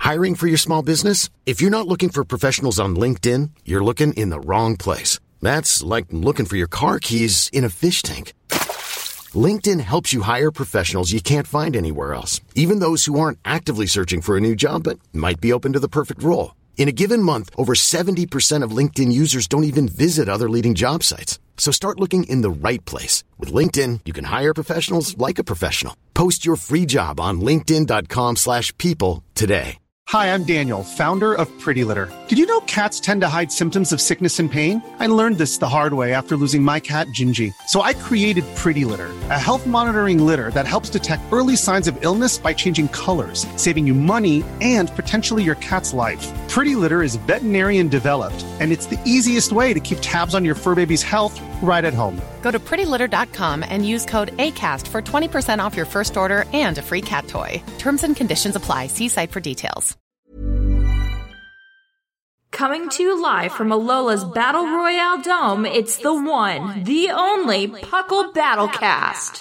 Hiring for your small business? If you're not looking for professionals on LinkedIn, you're looking in the wrong place. That's like looking for your car keys in a fish tank. LinkedIn helps you hire professionals you can't find anywhere else, even those who aren't actively searching for a new job but might be open to the perfect role. In a given month, over 70% of LinkedIn users don't even visit other leading job sites. So start looking in the right place. With LinkedIn, you can hire professionals like a professional. Post your free job on linkedin.com/people today. Hi, I'm Daniel, founder of Pretty Litter. Did you know cats tend to hide symptoms of sickness and pain? I learned this the hard way after losing my cat, Gingy. So I created Pretty Litter, a health monitoring litter that helps detect early signs of illness by changing colors, saving you money and potentially your cat's life. Pretty Litter is veterinarian developed, and it's the easiest way to keep tabs on your fur baby's health right at home. Go to prettylitter.com and use code ACAST for 20% off your first order and a free cat toy. Terms and conditions apply. See site for details. Coming to you live from Alola's Battle Royale Dome, it's the one, the only Puckle Battlecast.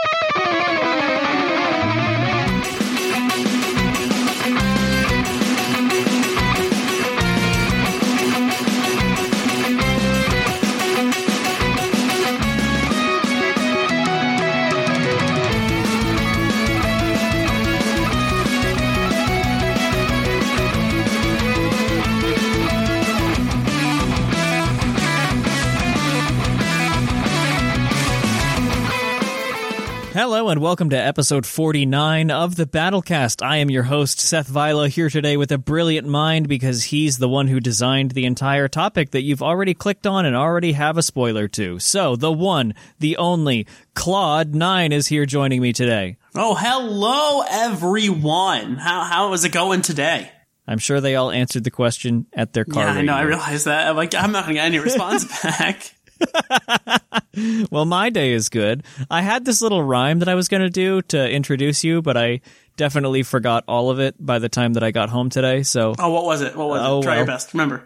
Hello and welcome to episode 49 of the Battlecast. I am your host, Seth Vila, here today with a brilliant mind because he's the one who designed the entire topic that you've already clicked on and already have a spoiler to. So, the one, the only, Claude9 is here joining me today. Oh, hello everyone. How is it going today? I'm sure they all answered the question at their car radio. I know, I realize that. I'm like, I'm not going to get any response back. Well, my day is good. I had this little rhyme that I was going to do to introduce you, but I definitely forgot all of it by the time that I got home today. So, oh, what was it? Try your best. Remember.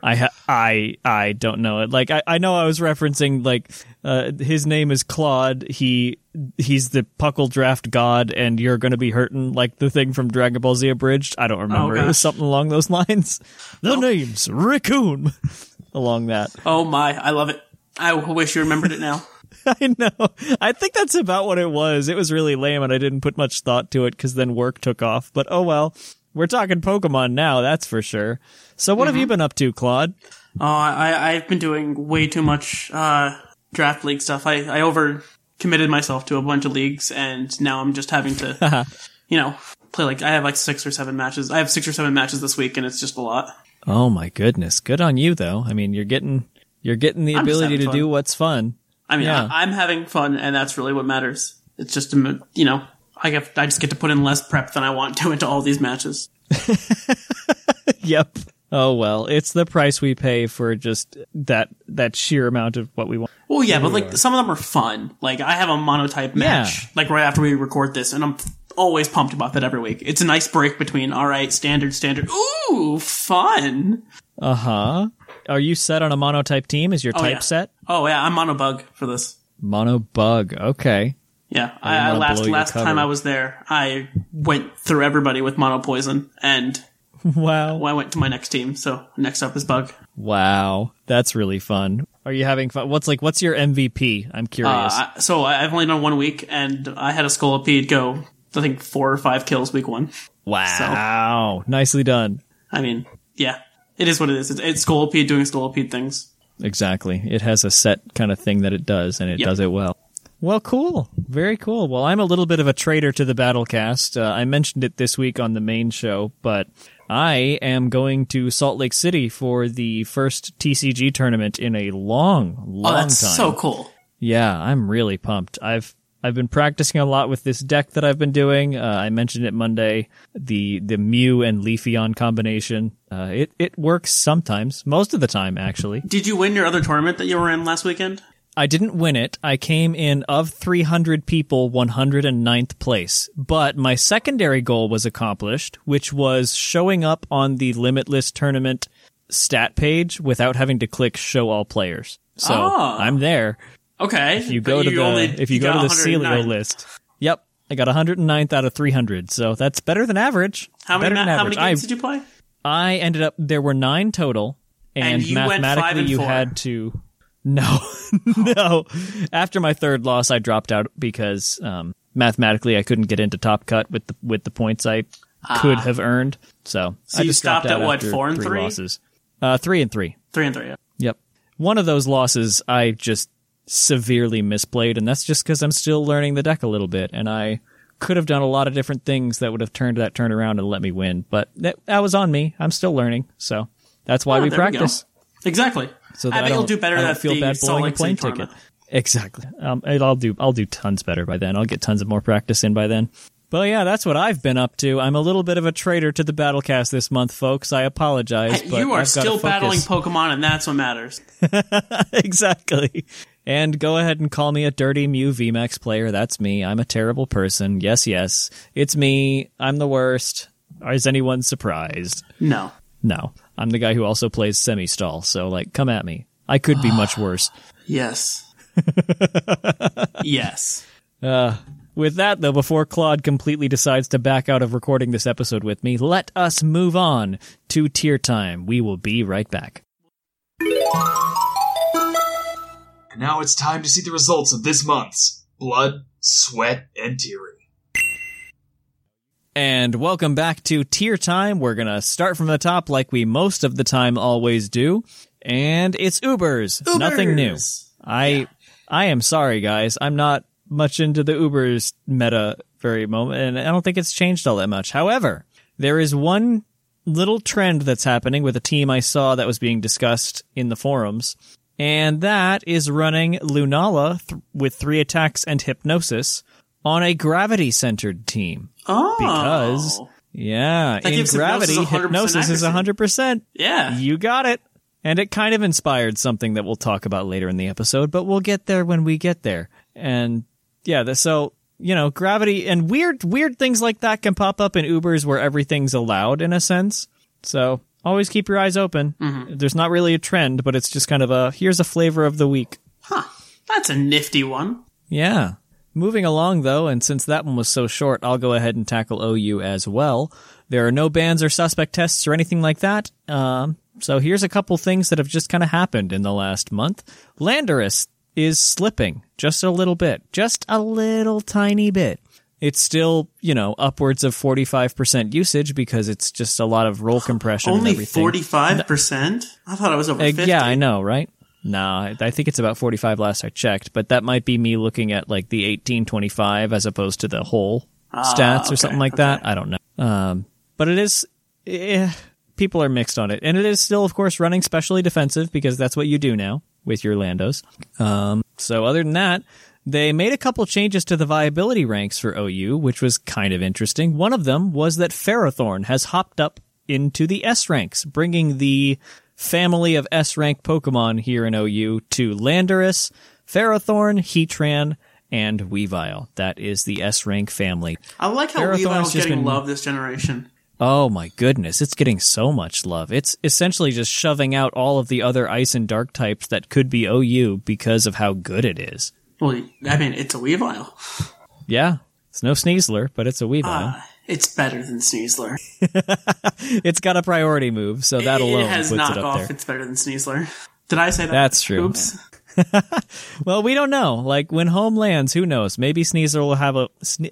I don't know it. Like I know I was referencing like his name is Claude. He's the Puckle Draft God, and you're going to be hurting, like the thing from Dragon Ball Z Abridged. I don't remember. It was something along those lines. The name's Raccoon. Along that. Oh my, I love it. I wish you remembered it now. I know. I think that's about what it was. It was really lame, and I didn't put much thought to it because then work took off. But oh well. We're talking Pokemon now, that's for sure. So what have you been up to, Claude? Oh, I've been doing way too much draft league stuff. I overcommitted myself to a bunch of leagues, and now I'm just having to, play like, I have like 6 or 7 matches. I have 6 or 7 matches this week, and it's just a lot. Oh my goodness. Good on you, though. I mean, you're getting the ability to do what's fun. I mean, yeah. I'm having fun, and that's really what matters. It's just, I just get to put in less prep than I want to into all these matches. Yep. Oh, well, it's the price we pay for just that sheer amount of what we want. Well, yeah, but like some of them are fun. Like I have a monotype match, like right after we record this, and I'm always pumped about that every week. It's a nice break between, all right, standard. Ooh, fun. Uh-huh. Are you set on a monotype team? Is your type set? Oh, yeah, I'm monobug for this. Monobug, okay. Yeah, last time I was there, I went through everybody with monopoison, and wow, I went to my next team, so next up is Bug. Wow, that's really fun. Are you having fun? What's your MVP? I'm curious. So I've only done 1 week, and I had a Scolipede go, I think 4 or 5 kills week 1. Wow, so, nicely done. I mean, yeah. It is what it is. It's Scolipede doing Scolipede things. Exactly. It has a set kind of thing that it does, and it does it well. Well, cool. Very cool. Well, I'm a little bit of a traitor to the Battlecast. I mentioned it this week on the main show, but I am going to Salt Lake City for the first TCG tournament in a long time. That's so cool. Yeah, I'm really pumped. I've been practicing a lot with this deck that I've been doing. I mentioned it Monday, the Mew and Leafeon combination. It works sometimes, most of the time, actually. Did you win your other tournament that you were in last weekend? I didn't win it. I came in, of 300 people, 109th place. But my secondary goal was accomplished, which was showing up on the Limitless tournament stat page without having to click Show All Players. So I'm there. Okay. If you go to the Celio list. Yep. I got 109th out of 300, so that's better than average. How many games did you play? I ended up, there were 9 total, and you mathematically went 5 and 4. you had to... No, no. After my third loss, I dropped out because mathematically I couldn't get into Top Cut with the points I could have earned. So I you just stopped dropped at out what, after 4 and 3 3? losses. 3 and 3. 3 and 3, yeah. Yep. One of those losses I just severely misplayed, and that's just because I'm still learning the deck a little bit, and I could have done a lot of different things that would have turned that turn around and let me win. But that was on me. I'm still learning, so that's why we practice. Exactly. So I bet you'll do better I don't at feel the bad Salt blowing a Lake plane City ticket. tournament. Exactly. I'll do tons better by then. I'll get tons of more practice in by then. But yeah, that's what I've been up to. I'm a little bit of a traitor to the Battlecast this month, folks. I apologize. But you are I've still battling Pokemon, and that's what matters. Exactly. And go ahead and call me a dirty Mew VMAX player. That's me. I'm a terrible person. Yes. It's me. I'm the worst. Is anyone surprised? No. No. I'm the guy who also plays Semi-Stall, so, come at me. I could be much worse. Yes. Yes. With that, though, before Claude completely decides to back out of recording this episode with me, let us move on to Tier Time. We will be right back. And now it's time to see the results of this month's Blood, Sweat, and Tearing. And welcome back to Tier Time. We're going to start from the top like we most of the time always do. And it's Ubers. Nothing new. I am sorry, guys. I'm not much into the Ubers meta very moment, and I don't think it's changed all that much. However, there is one little trend that's happening with a team I saw that was being discussed in the forums, and that is running Lunala with 3 attacks and Hypnosis on a gravity-centered team. Oh. Because, yeah, that in gravity, Hypnosis is 100%. Yeah. You got it. And it kind of inspired something that we'll talk about later in the episode, but we'll get there when we get there. And yeah, so, gravity and weird things like that can pop up in Ubers where everything's allowed in a sense. So always keep your eyes open. Mm-hmm. There's not really a trend, but it's just kind of here's a flavor of the week. Huh. That's a nifty one. Yeah. Moving along, though, and since that one was so short, I'll go ahead and tackle OU as well. There are no bans or suspect tests or anything like that. So here's a couple things that have just kind of happened in the last month. Landorus is slipping just a little bit. Just a little tiny bit. It's still, upwards of 45% usage because it's just a lot of roll compression Only and everything. 45%? I thought it was over 50. Yeah, I know, right? No, I think it's about 45 last I checked, but that might be me looking at the 1825 as opposed to the whole stats or something like that. I don't know. But it is, people are mixed on it. And it is still, of course, running specially defensive because that's what you do now with your Landos. So other than that, they made a couple changes to the viability ranks for OU, which was kind of interesting. One of them was that Ferrothorn has hopped up into the S ranks, bringing the family of S-rank Pokemon here in OU to Landorus, Ferrothorn, Heatran, and Weavile. That is the S-rank family. I like how Weavile's getting love this generation. Oh my goodness, it's getting so much love. It's essentially just shoving out all of the other Ice and Dark types that could be OU because of how good it is. Well, I mean, it's a Weavile. Yeah, it's no Sneasler, but it's a Weavile. It's better than Sneasler. It's got a priority move, so that alone puts it up there. It's better than Sneasler. Did I say that? That's true. Oops. Well, we don't know. When home lands, who knows? Maybe Sneasler will have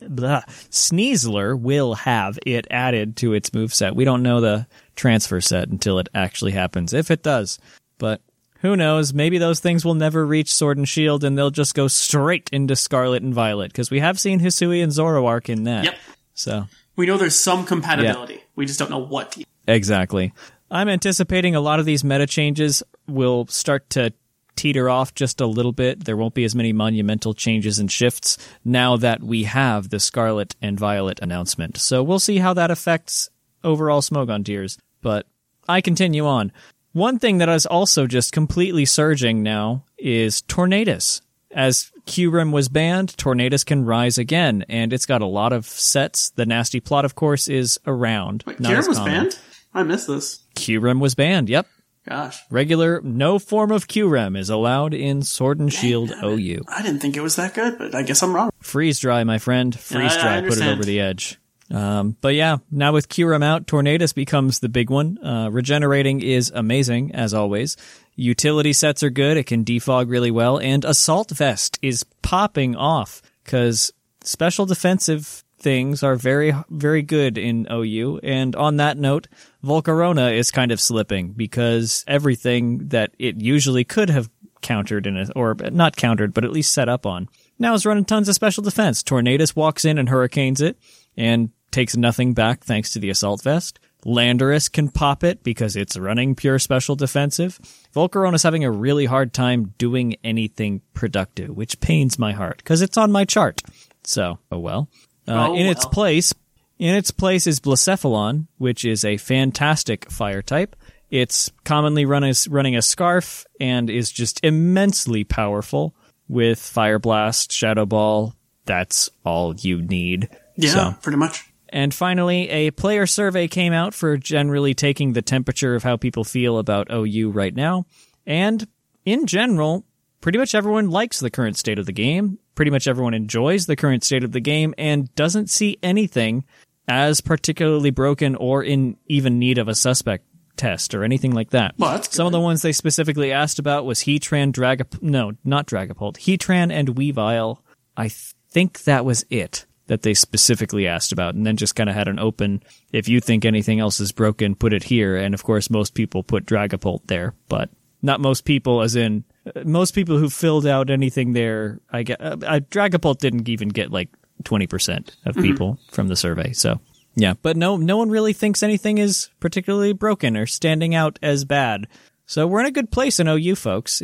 Sneasler will have it added to its moveset. We don't know the transfer set until it actually happens, if it does. But who knows? Maybe those things will never reach Sword and Shield, and they'll just go straight into Scarlet and Violet, because we have seen Hisui and Zoroark in that. Yep. So we know there's some compatibility. Yeah. We just don't know what. Exactly. I'm anticipating a lot of these meta changes will start to teeter off just a little bit. There won't be as many monumental changes and shifts now that we have the Scarlet and Violet announcement. So we'll see how that affects overall Smogon tiers. But I continue on. One thing that is also just completely surging now is Tornadus. As Kyurem was banned, Tornadus can rise again, and it's got a lot of sets. The Nasty Plot, of course, is around. Wait, Kyurem was banned? I missed this. Kyurem was banned, yep. Gosh. No form of QREM is allowed in Sword and Shield OU. I didn't think it was that good, but I guess I'm wrong. Freeze dry, my friend. Freeze dry. Put it over the edge. But yeah, now with QREM out, Tornadus becomes the big one. Regenerating is amazing, as always. Utility sets are good. It can defog really well. And Assault Vest is popping off because special defensive things are very, very good in OU. And on that note, Volcarona is kind of slipping because everything that it usually could have countered or not countered, but at least set up on, now is running tons of special defense. Tornadus walks in and hurricanes it and takes nothing back thanks to the Assault Vest. Landorus can pop it because it's running pure special defensive. Volcarona's having a really hard time doing anything productive, which pains my heart because it's on my chart. So, oh well. In its place is Blacephalon, which is a fantastic fire type. It's commonly running a Scarf and is just immensely powerful with Fire Blast, Shadow Ball. That's all you need. Yeah, pretty much. And finally, a player survey came out for generally taking the temperature of how people feel about OU right now. And in general, pretty much everyone likes the current state of the game. Pretty much everyone enjoys the current state of the game and doesn't see anything as particularly broken or in even need of a suspect test or anything like that. Well, some of the ones they specifically asked about was Heatran, Heatran and Weavile. I think that was it that they specifically asked about, and then just kind of had an open, if you think anything else is broken, put it here. And of course, most people put Dragapult there, but not most people as in most people who filled out anything there. I get Dragapult didn't even get like 20% of people from the survey. So yeah, but no one really thinks anything is particularly broken or standing out as bad. So we're in a good place in OU, folks.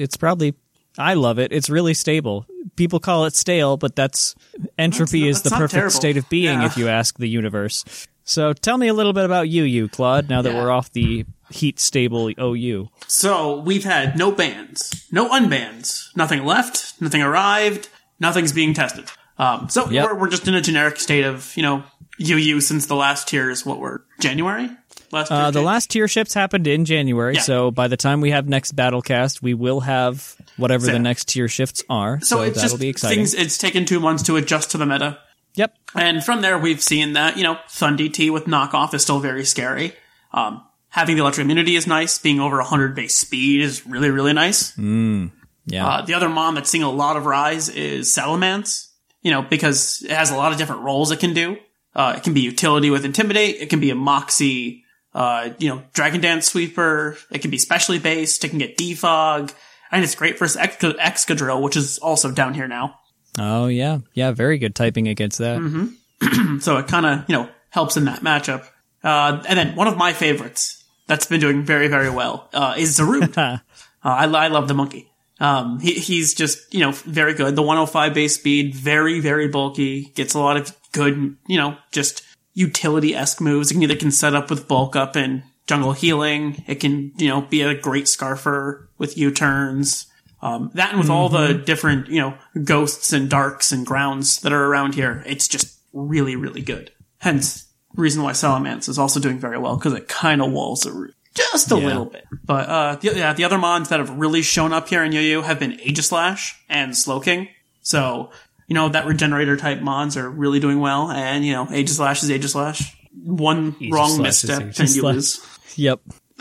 I love it. It's really stable. People call it stale, but entropy is the perfect state of being, if you ask the universe. So tell me a little bit about you, Claude, now that we're off the heat-stable OU. So we've had no bans, no unbans, nothing left, nothing arrived, nothing's being tested. We're just in a generic state of, UU since the last tier is January? The last tier ships happened in January, so by the time we have next Battlecast, we will have whatever the next tier shifts are. So it's that'll be exciting. It's taken 2 months to adjust to the meta. Yep. And from there, we've seen that, Thun DT with knockoff is still very scary. Having the electric immunity is nice. Being over 100 base speed is really, really nice. Yeah. The other mon that's seeing a lot of rise is Salamence, because it has a lot of different roles it can do. It can be utility with Intimidate. It can be a Moxie, Dragon Dance Sweeper. It can be specially based. It can get Defog. And it's great for Excadrill, which is also down here now. Oh, yeah. Yeah, very good typing against that. Mm-hmm. So it kind of, helps in that matchup. And then one of my favorites that's been doing very, very well is Zarude. I love the monkey. He's just, very good. The 105 base speed, very, very bulky, gets a lot of good, just utility-esque moves. It can either set up with bulk up and jungle healing. It can, be a great Scarfer with U-turns. That and with all the different, ghosts and darks and grounds that are around here, it's just really, really good. Hence, reason why Salamence is also doing very well, because it kind of walls the root. Just a little bit. But, the other mons that have really shown up here in UU have been Aegislash and Slowking. So, that regenerator type mons are really doing well. And, Aegislash is Aegislash. One wrong misstep and you lose. Yep.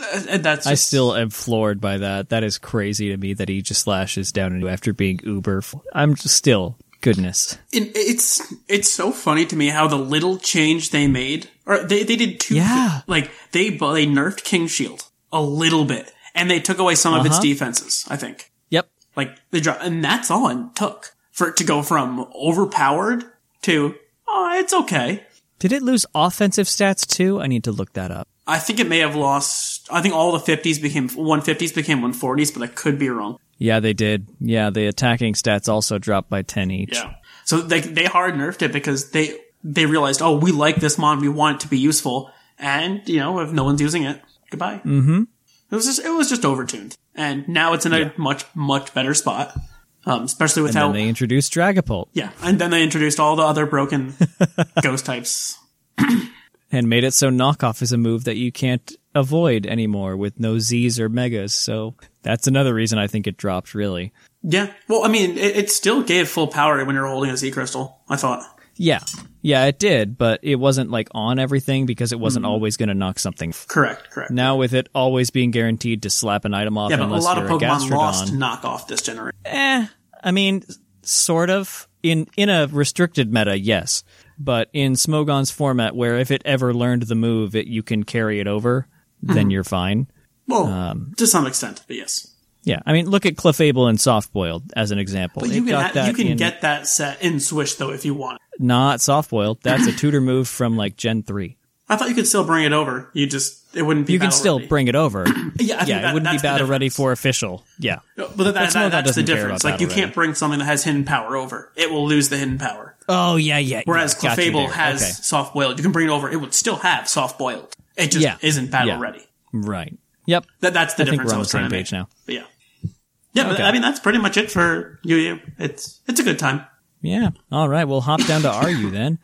I still am floored by that. That is crazy to me that Aegislash is down after being uber. I'm just still, goodness. It's so funny to me how the little change they made, or they did two. Yeah. Like they nerfed King Shield a little bit, and they took away some of its defenses. I think. Yep. Like they dropped, and that's all it took for it to go from overpowered to it's okay. Did it lose offensive stats too? I need to look that up. I think it may have lost. I think all the 150s became 140s, but I could be wrong. Yeah, they did. Yeah, the attacking stats also dropped by 10 each. Yeah. So they hard nerfed it because they realized, we like this mon, we want it to be useful, and if no one's using it, goodbye. Mm-hmm. It was just overtuned, and now it's in a much, much better spot. Especially with how they introduced Dragapult. Yeah, and then they introduced all the other broken ghost types. And made it so knockoff is a move that you can't avoid anymore with no Zs or Megas, so that's another reason I think it dropped, really. Yeah. Well, I mean, it still gave full power when you were holding a Z Crystal, I thought. Yeah. Yeah, it did, but it wasn't like on everything because it wasn't always going to knock something. Correct. Now with it always being guaranteed to slap an item off yeah, but unless a lot you're of a Pokemon Gastrodon. lost knockoff this generation. I mean, sort of. In a restricted meta, yes. But in Smogon's format, where if it ever learned the move, you can carry it over, then you're fine. Well, to some extent, but yes. Yeah, I mean, look at Clefable and Softboiled as an example. But you can get that set in Swish, though, if you want. Not Softboiled. That's a tutor move from, like, Gen 3. I thought you could still bring it over. It wouldn't be You can battle still ready. bring it over. Yeah, it wouldn't be battle ready for official. Yeah. No, but that's the doesn't care difference. about Like, you battle can't bring something that has hidden power over. It will lose the hidden power. Oh, yeah. Whereas Got you Clefable there. has Okay. soft-boiled. You can bring it over. It would still have soft-boiled. It just isn't battle ready. Right. Yep. That's the I think difference we're I on was the same trying to page make. now. But yeah. Yeah, but Okay. I mean, that's pretty much it for Yu. It's a good time. Yeah. All right. We'll hop down to RU then.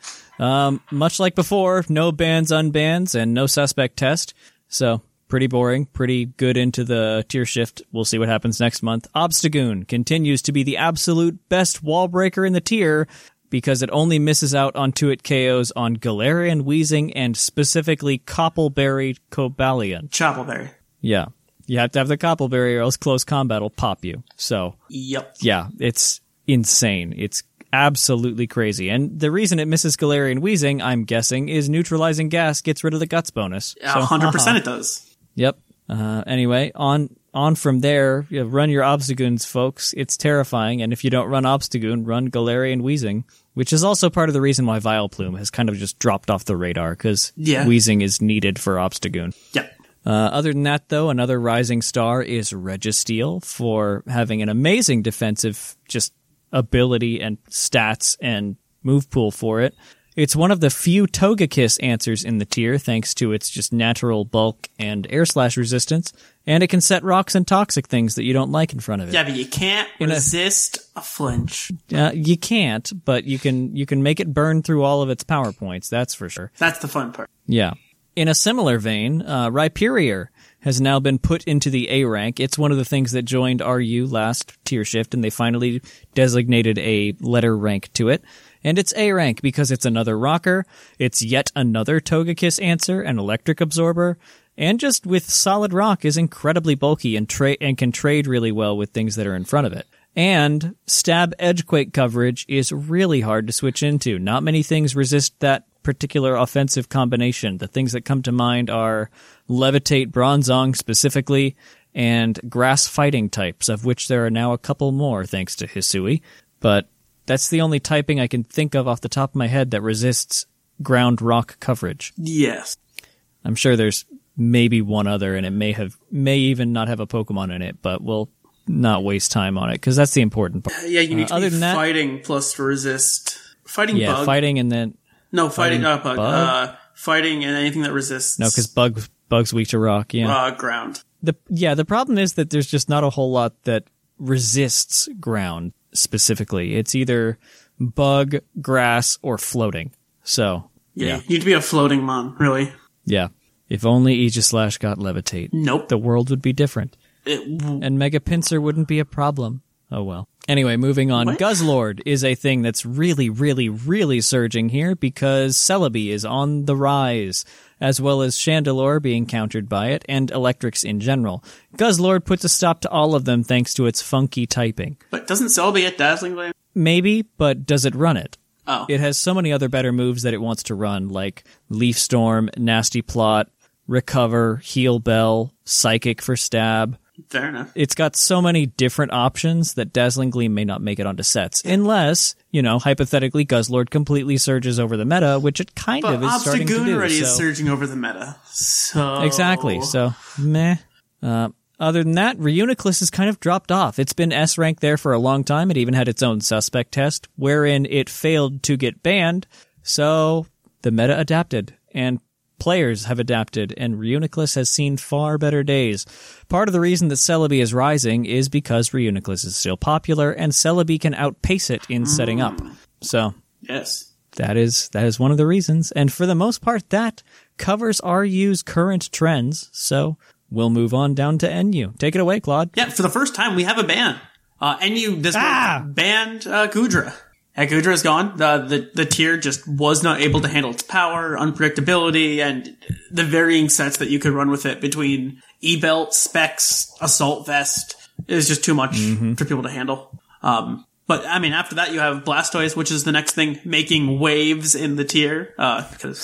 Much like before, no bans, unbans, and no suspect test. So pretty boring, pretty good into the tier shift. We'll see what happens next month. Obstagoon continues to be the absolute best wall breaker in the tier because it only misses out on 2-hit KOs on Galarian, Weezing, and specifically Coppleberry Cobalion. Choppleberry. Yeah. You have to have the Coppleberry or else close combat will pop you. So, Yep. yeah, it's insane. It's absolutely crazy. And the reason it misses Galarian Weezing, I'm guessing, is neutralizing gas gets rid of the guts bonus. Yeah, So, 100% it does. Yep. Anyway, on from there, run your Obstagoons, folks. It's terrifying, and if you don't run Obstagoon, run Galarian Weezing, which is also part of the reason why Vileplume has kind of just dropped off the radar, because Weezing is needed for Obstagoon. Yep. Other than that, though, another rising star is Registeel for having an amazing defensive just ability and stats and move pool for it. It's one of the few Togekiss answers in the tier, thanks to its just natural bulk and air slash resistance, and it can set rocks and toxic things that you don't like in front of it. Yeah, but you can't resist a flinch. You can't, but you can make it burn through all of its power points, that's for sure. That's the fun part. Yeah. In a similar vein, Rhyperior has now been put into the A rank. It's one of the things that joined RU last tier shift, and they finally designated a letter rank to it. And it's A rank because it's another rocker, it's yet another Togekiss answer, an electric absorber, and just with solid rock is incredibly bulky and can trade really well with things that are in front of it. And stab edgequake coverage is really hard to switch into. Not many things resist that particular offensive combination. The things that come to mind are Levitate Bronzong specifically, and grass fighting types, of which there are now a couple more thanks to Hisui. But that's the only typing I can think of off the top of my head that resists ground rock coverage. Yes. I'm sure there's maybe one other, and it may even not have a Pokemon in it, but we'll not waste time on it, because that's the important part. Yeah, you need to other be than that, fighting plus to resist. Fighting yeah, bug. fighting and then... No, fighting bug. bug? Fighting and anything that resists. No, because bug's weak to rock, yeah. Ground. The problem is that there's just not a whole lot that resists ground specifically. It's either bug, grass, or floating. So, yeah. You need to be a floating mon, really. Yeah. If only Aegislash got Levitate. Nope. The world would be different. And Mega Pinsir wouldn't be a problem. Oh well. Anyway, moving on. What? Guzzlord is a thing that's really, really, really surging here because Celebi is on the rise, as well as Chandelure being countered by it, and Electrics in general. Guzzlord puts a stop to all of them thanks to its funky typing. But doesn't Celebi get Dazzling Gleam? Maybe, but does it run it? Oh. It has so many other better moves that it wants to run, like Leaf Storm, Nasty Plot, Recover, Heal Bell, Psychic for Stab. Fair enough. It's got so many different options that Dazzling Gleam may not make it onto sets. Unless, hypothetically, Guzzlord completely surges over the meta, which it kind of is starting to do. Obstagoon already is surging over the meta. So... Exactly. So, meh. Other than that, Reuniclus has kind of dropped off. It's been S rank there for a long time. It even had its own suspect test, wherein it failed to get banned. So, the meta adapted, and players have adapted, and Reuniclus has seen far better days. Part of the reason that Celebi is rising is because Reuniclus is still popular, and Celebi can outpace it in setting up. So, yes, that is one of the reasons. And for the most part, that covers RU's current trends, so we'll move on down to NU. Take it away, Claude. Yeah, for the first time, we have a ban. NU this month banned Goodra. Goodra is gone. The tier just was not able to handle its power, unpredictability, and the varying sets that you could run with it between E-Belt, Specs, Assault Vest is just too much for people to handle. But, I mean, after that, you have Blastoise, which is the next thing making waves in the tier, because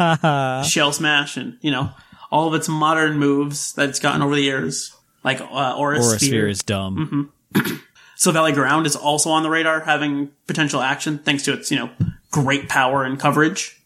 Shell Smash and, all of its modern moves that it's gotten over the years, like Aura Sphere is dumb. So Valley Ground is also on the radar, having potential action, thanks to its, great power and coverage.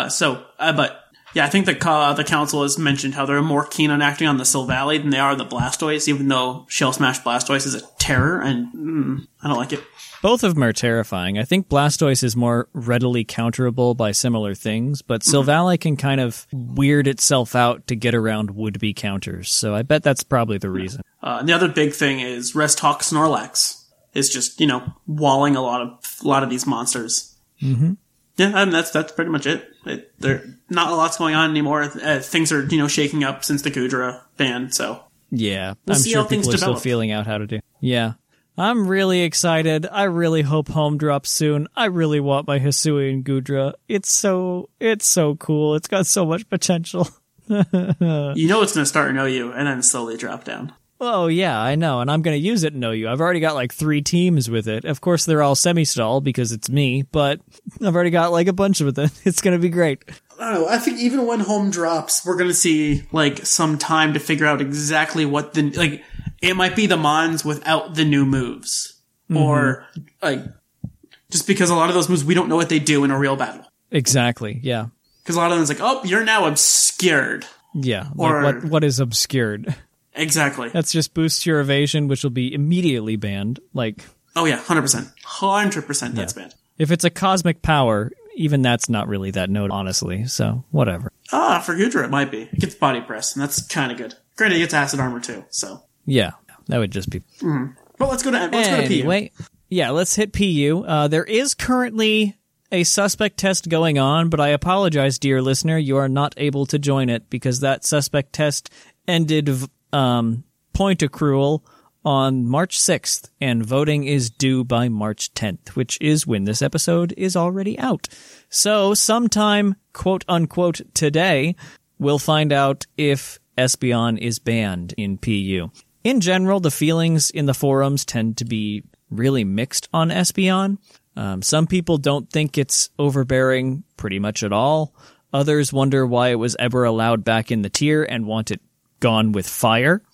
But, yeah, I think the council has mentioned how they're more keen on acting on the Silvally than they are the Blastoise, even though Shell Smash Blastoise is a terror, and I don't like it. Both of them are terrifying. I think Blastoise is more readily counterable by similar things, but Silvally can kind of weird itself out to get around would-be counters, so I bet that's probably the reason. And the other big thing is Resthawk Snorlax is just, walling a lot of these monsters. Mm-hmm. Yeah, I mean, that's pretty much it. There not a lot's going on anymore. Things are, shaking up since the Gudra ban, so. Yeah, we'll I'm see sure how things people are still develop. feeling out how to do. Yeah. I'm really excited. I really hope home drops soon. I really want my Hisuian Gudra. It's so cool. It's got so much potential. It's going to start in OU and then slowly drop down. Oh, yeah, I know, and I'm going to use it in OU. I've already got like 3 teams with it. Of course, they're all semi-stall because it's me, but I've already got like a bunch of it. It's going to be great. I don't know. I think even when home drops, we're going to see like some time to figure out exactly what it might be the Mons without the new moves. Or like, just because a lot of those moves, we don't know what they do in a real battle. Exactly, yeah. Because a lot of them is like, oh, you're now obscured. Yeah, or like what is obscured? Exactly. That's just boosts your evasion, which will be immediately banned. Like, oh yeah, 100%. 100% that's banned. If it's a cosmic power, even that's not really that note, honestly, so whatever. For Gudra it might be. It gets body press, and that's kind of good. Granted, it gets acid armor too, so. Yeah, that would just be... But let's go to PU. Yeah, let's hit PU. There is currently a suspect test going on, but I apologize, dear listener, you are not able to join it because that suspect test ended point accrual on March 6th, and voting is due by March 10th, which is when this episode is already out. So sometime, quote-unquote, today, we'll find out if Espeon is banned in PU. In general, the feelings in the forums tend to be really mixed on Espeon. Some people don't think it's overbearing pretty much at all. Others wonder why it was ever allowed back in the tier and want it gone with fire.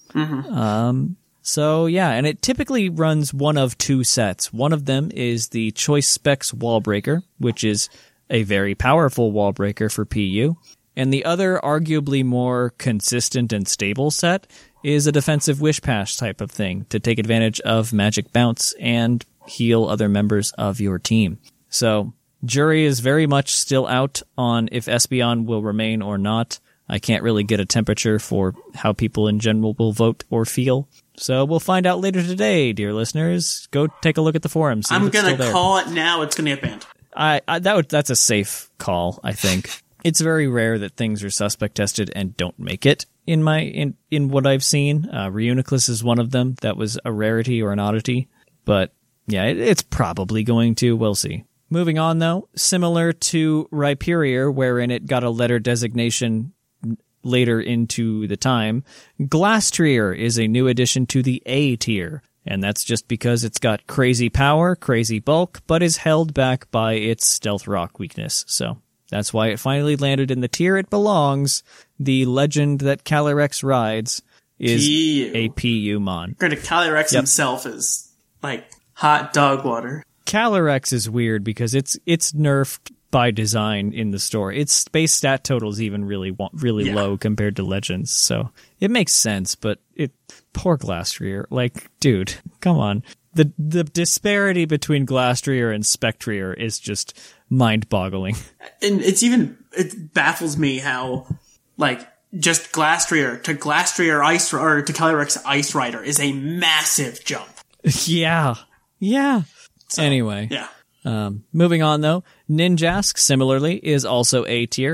So yeah, and it typically runs one of 2 sets. One of them is the Choice Specs Wallbreaker, which is a very powerful wallbreaker for PU. And the other, arguably more consistent and stable set, is a defensive Wish Pass type of thing to take advantage of Magic Bounce and heal other members of your team. So, jury is very much still out on if Espeon will remain or not. I can't really get a temperature for how people in general will vote or feel. So we'll find out later today, dear listeners. Go take a look at the forums. I'm going to call it now. It's going to get banned. That's a safe call, I think. It's very rare that things are suspect tested and don't make it in what I've seen. Reuniclus is one of them. That was a rarity or an oddity. But yeah, it's probably going to. We'll see. Moving on, though, similar to Rhyperior, wherein it got a letter designation later into the time, Glastrier is a new addition to the A tier, and that's just because it's got crazy power, crazy bulk, but is held back by its Stealth Rock weakness, so that's why it finally landed in the tier it belongs. The legend that Calyrex rides is a PU mon. Granted, Calyrex himself is like hot dog water. Calyrex is weird because it's nerfed by design in the store. Its base stat total is even really low compared to Legends, so it makes sense, but poor Glastrier. Like, dude, come on. The disparity between Glastrier and Spectrier is just mind-boggling. And it baffles me how, like, just Glastrier to Ice, or to Calyrex Ice Rider is a massive jump. Yeah. So, anyway. Yeah. Moving on, though, Ninjask, similarly, is also A tier.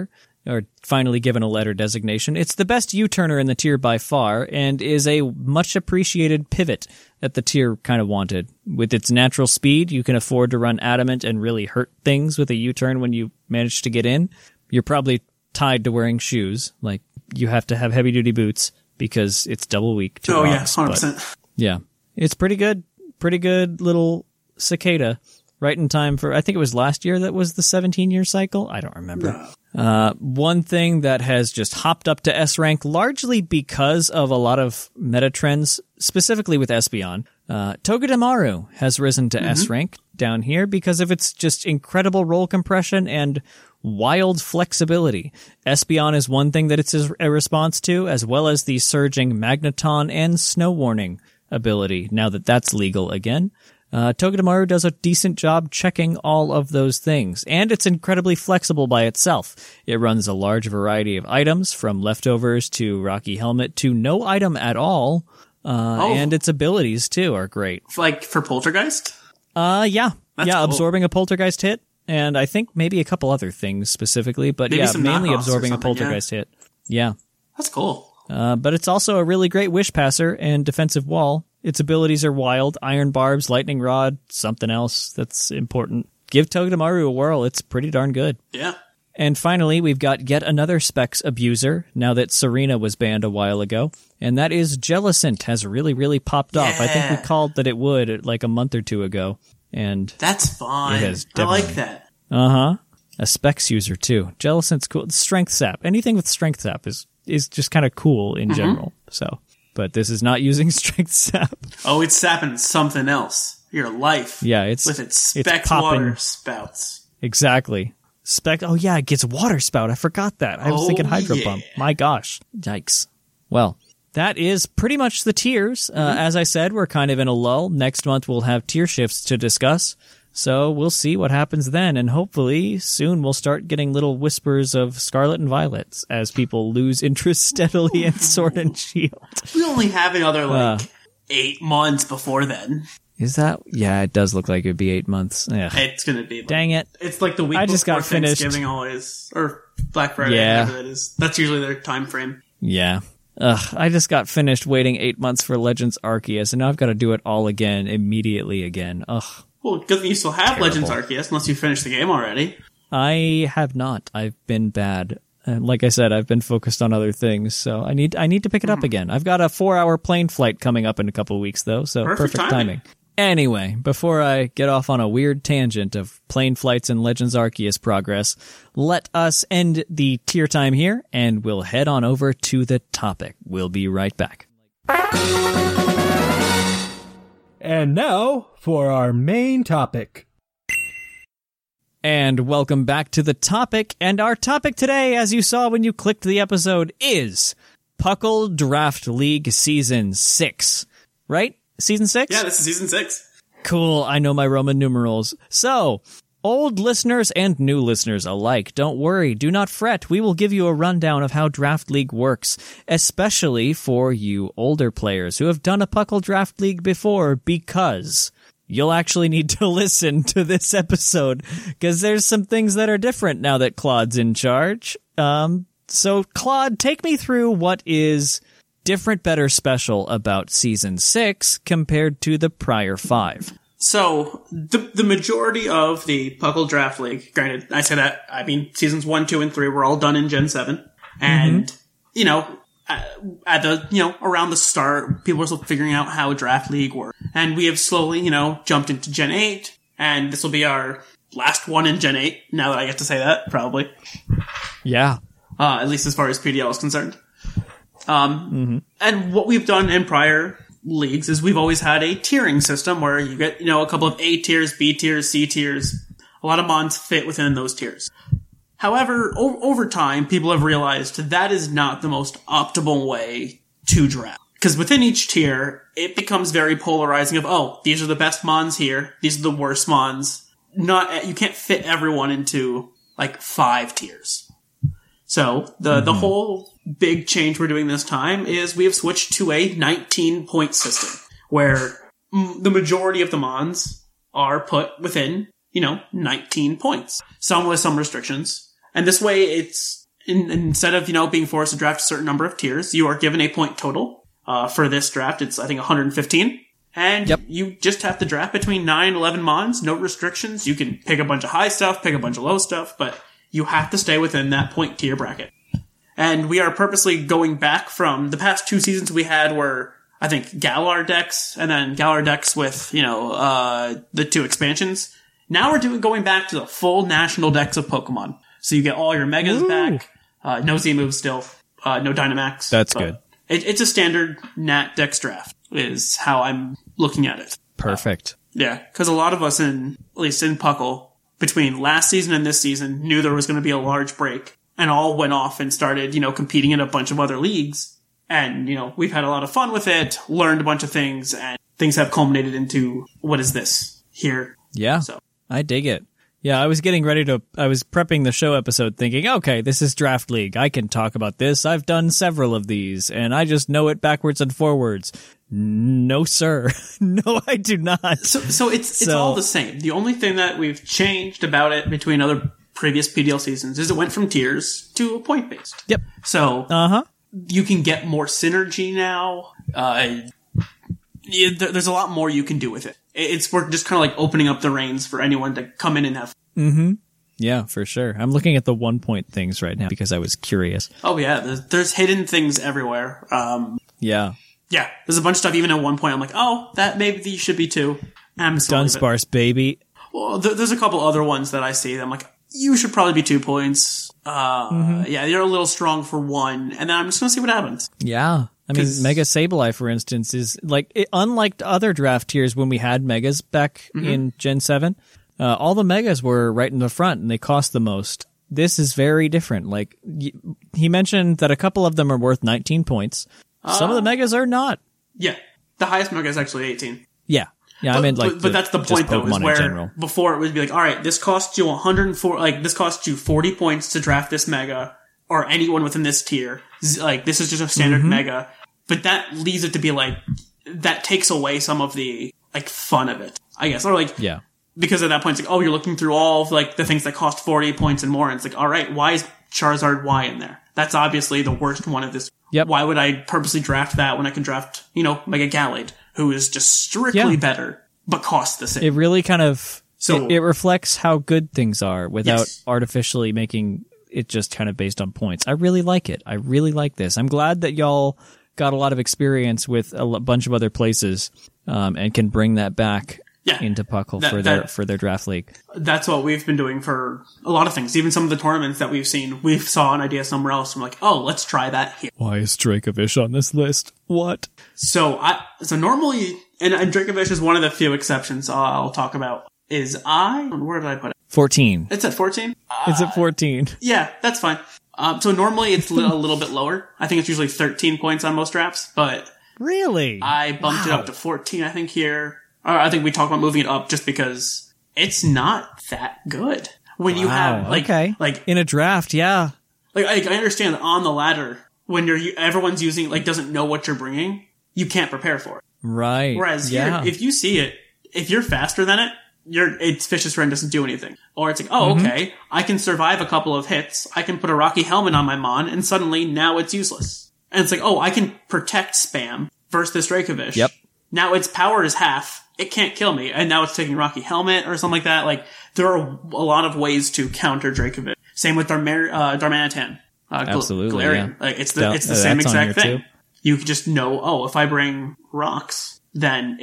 or finally given a letter designation. It's the best U-turner in the tier by far, and is a much appreciated pivot that the tier kind of wanted. With its natural speed, you can afford to run Adamant and really hurt things with a U-turn when you manage to get in. You're probably tied to wearing shoes, like you have to have heavy-duty boots because it's double weak to rocks. 100%. Yeah, it's pretty good little cicada. Right in time for, I think it was last year that was the 17-year cycle. I don't remember. One thing that has just hopped up to S rank, largely because of a lot of meta trends, specifically with Espeon. Togedemaru has risen to S rank down here because of its just incredible roll compression and wild flexibility. Espeon is one thing that it's a response to, as well as the surging Magneton and Snow Warning ability, now that that's legal again. Togedemaru does a decent job checking all of those things, and it's incredibly flexible by itself. It runs a large variety of items, from leftovers to Rocky Helmet to no item at all, and its abilities, too, are great. Like, for Poltergeist? Yeah. That's cool. Absorbing a Poltergeist hit, and I think maybe a couple other things specifically, but maybe mainly absorbing a Poltergeist hit. Yeah. That's cool. But it's also a really great Wish Passer and Defensive Wall. Its abilities are wild. Iron Barbs, Lightning Rod, something else that's important. Give Togedemaru a whirl. It's pretty darn good. Yeah. And finally, we've got yet another Specs abuser, now that Serena was banned a while ago. And that is Jellicent has really, really popped off. I think we called that it would like a month or two ago. And that's fun. I like that. Uh-huh. A Specs user, too. Jellicent's cool. Strength Sap. Anything with Strength Sap is just kind of cool in general. So... But this is not using Strength Sap. Oh, it's sapping something else. Your life. Yeah, with its Spec water spouts. Exactly. Oh yeah, it gets water spout. I forgot that. I was thinking Hydro Pump. My gosh. Yikes. Well, that is pretty much the tiers. As I said, we're kind of in a lull. Next month we'll have tier shifts to discuss. So we'll see what happens then, and hopefully soon we'll start getting little whispers of Scarlet and Violet as people lose interest steadily in Sword and Shield. We only have another, 8 months before then. Is that? Yeah, it does look like it'd be 8 months. Ugh. It's gonna be. Dang it. It's like the week before Thanksgiving always. Or Black Friday, whatever that is. That's usually their time frame. Yeah. I just got finished waiting 8 months for Legends Arceus, and now I've got to do it all again, immediately again. Ugh. Well, good thing you still have Legends Arceus, unless you finished the game already. I have not. I've been bad. Like I said, I've been focused on other things, so I need to pick it up again. I've got a 4-hour plane flight coming up in a couple of weeks, though, so perfect timing. Anyway, before I get off on a weird tangent of plane flights and Legends Arceus progress, let us end the tier time here, and we'll head on over to the topic. We'll be right back. And now for our main topic. And welcome back to the topic. And our topic today, as you saw when you clicked the episode, is Puckle Draft League Season 6. Right? Season 6? Yeah, this is Season 6. Cool. I know my Roman numerals. So, old listeners and new listeners alike, don't worry, do not fret. We will give you a rundown of how Draft League works, especially for you older players who have done a Puckle Draft League before, because you'll actually need to listen to this episode, because there's some things that are different now that Claude's in charge. So, Claude, take me through what is different, better, special about Season 6 compared to the prior 5. So, the majority of the Puckle Draft League, granted, I say that, I mean, Seasons 1, 2, and 3 were all done in Gen 7. And, at the, around the start, people were still figuring out how Draft League worked. And we have slowly, jumped into Gen 8, and this will be our last one in Gen 8, now that I get to say that, probably. Yeah. At least as far as PDL is concerned. And what we've done in prior leagues is we've always had a tiering system where you get, a couple of A tiers, B tiers, C tiers. A lot of mons fit within those tiers. However, over time, people have realized that is not the most optimal way to draft. Because within each tier, it becomes very polarizing of, these are the best mons here, these are the worst mons. You can't fit everyone into, 5 tiers. So, the whole big change we're doing this time is we have switched to a 19-point system, where the majority of the mons are put within, 19 points. Some with some restrictions. And this way instead of, being forced to draft a certain number of tiers, you are given a point total. For this draft, it's, I think, 115. And you just have to draft between 9 and 11 mons, no restrictions. You can pick a bunch of high stuff, pick a bunch of low stuff, but you have to stay within that point tier bracket. And we are purposely going back from the past 2 seasons we had were, I think, Galar decks, and then Galar decks with, the 2 expansions. Now we're going back to the full national decks of Pokemon. So you get all your Megas back, no Z-moves still, no Dynamax. That's good. It's a standard Nat Dex draft, is how I'm looking at it. Perfect. Yeah, because a lot of us, at least in Puckle, between last season and this season, knew there was going to be a large break, and all went off and started, competing in a bunch of other leagues. And, Mm-hmm. we've had a lot of fun with it, learned a bunch of things, and things have culminated into, what is this here? Yeah, So I dig it. Yeah, I was prepping the show episode thinking, okay, this is Draft League. I can talk about this. I've done several of these, and I just know it backwards and forwards. No, sir. No, I do not. So it's all the same. The only thing that we've changed about it between other previous PDL seasons is it went from tiers to point-based. Yep. So you can get more synergy now. There's a lot more you can do with it. We're just kind of like opening up the reins for anyone to come in and have. Mm-hmm. Yeah, for sure. I'm looking at the 1-point things right now because I was curious. Oh yeah, there's hidden things everywhere. Yeah, there's a bunch of stuff even at 1 point. I'm like, oh, that maybe should be 2. I'm just Dunsparce, baby. Well, there's a couple other ones that I see that I'm like, you should probably be 2 points. Yeah, you're a little strong for 1, and then I'm just gonna see what happens. Yeah. I mean, Mega Sableye, for instance, is unlike other draft tiers when we had Megas back in Gen 7, all the Megas were right in the front and they cost the most. This is very different. Like, he mentioned that a couple of them are worth 19 points. Some of the Megas are not. Yeah. The highest Mega is actually 18. Yeah. Yeah, but that's the point, though, is where before it would be like, all right, this costs you 104, this costs you 40 points to draft this Mega, or anyone within this tier. Like, this is just a standard Mega. But that leaves it to be like, that takes away some of the, fun of it, I guess. Or yeah. Because at that point, it's like, oh, you're looking through all of, the things that cost 40 points and more, and it's like, all right, why is Charizard Y in there? That's obviously the worst one of this. Yep. Why would I purposely draft that when I can draft, Mega Gallade, who is just strictly better, but costs the same? It really kind of, it reflects how good things are without artificially making it just kind of based on points. I really like it. I really like this. I'm glad that y'all got a lot of experience with a bunch of other places, and can bring that back into Puckle for their draft league. That's what we've been doing for a lot of things. Even some of the tournaments that we've seen, we saw an idea somewhere else. I'm like, oh, let's try that here. Why is Dracovish on this list? What? So normally, and Dracovish is one of the few exceptions I'll talk about, where did I put it? 14. It's at 14? It's at 14. Yeah, that's fine. So normally it's a little bit lower. I think it's usually 13 points on most drafts, but really, I bumped it up to 14, I think, here. Or I think we talked about moving it up just because it's not that good. When you have, in a draft, yeah. I understand that on the ladder, when everyone's using, doesn't know what you're bringing, you can't prepare for it. Right. Whereas here, if you see it, if you're faster than it, its Vicious Friend doesn't do anything. Or it's like, oh, okay, I can survive a couple of hits, I can put a Rocky Helmet on my Mon, and suddenly now it's useless. And it's like, oh, I can protect spam versus this Dracovish. Yep. Now its power is half, it can't kill me, and now it's taking Rocky Helmet or something like that. There are a lot of ways to counter Dracovish. Same with Darmanitan. Absolutely, Galarian. yeah. It's the same exact thing. Too. You just know, oh, if I bring rocks, then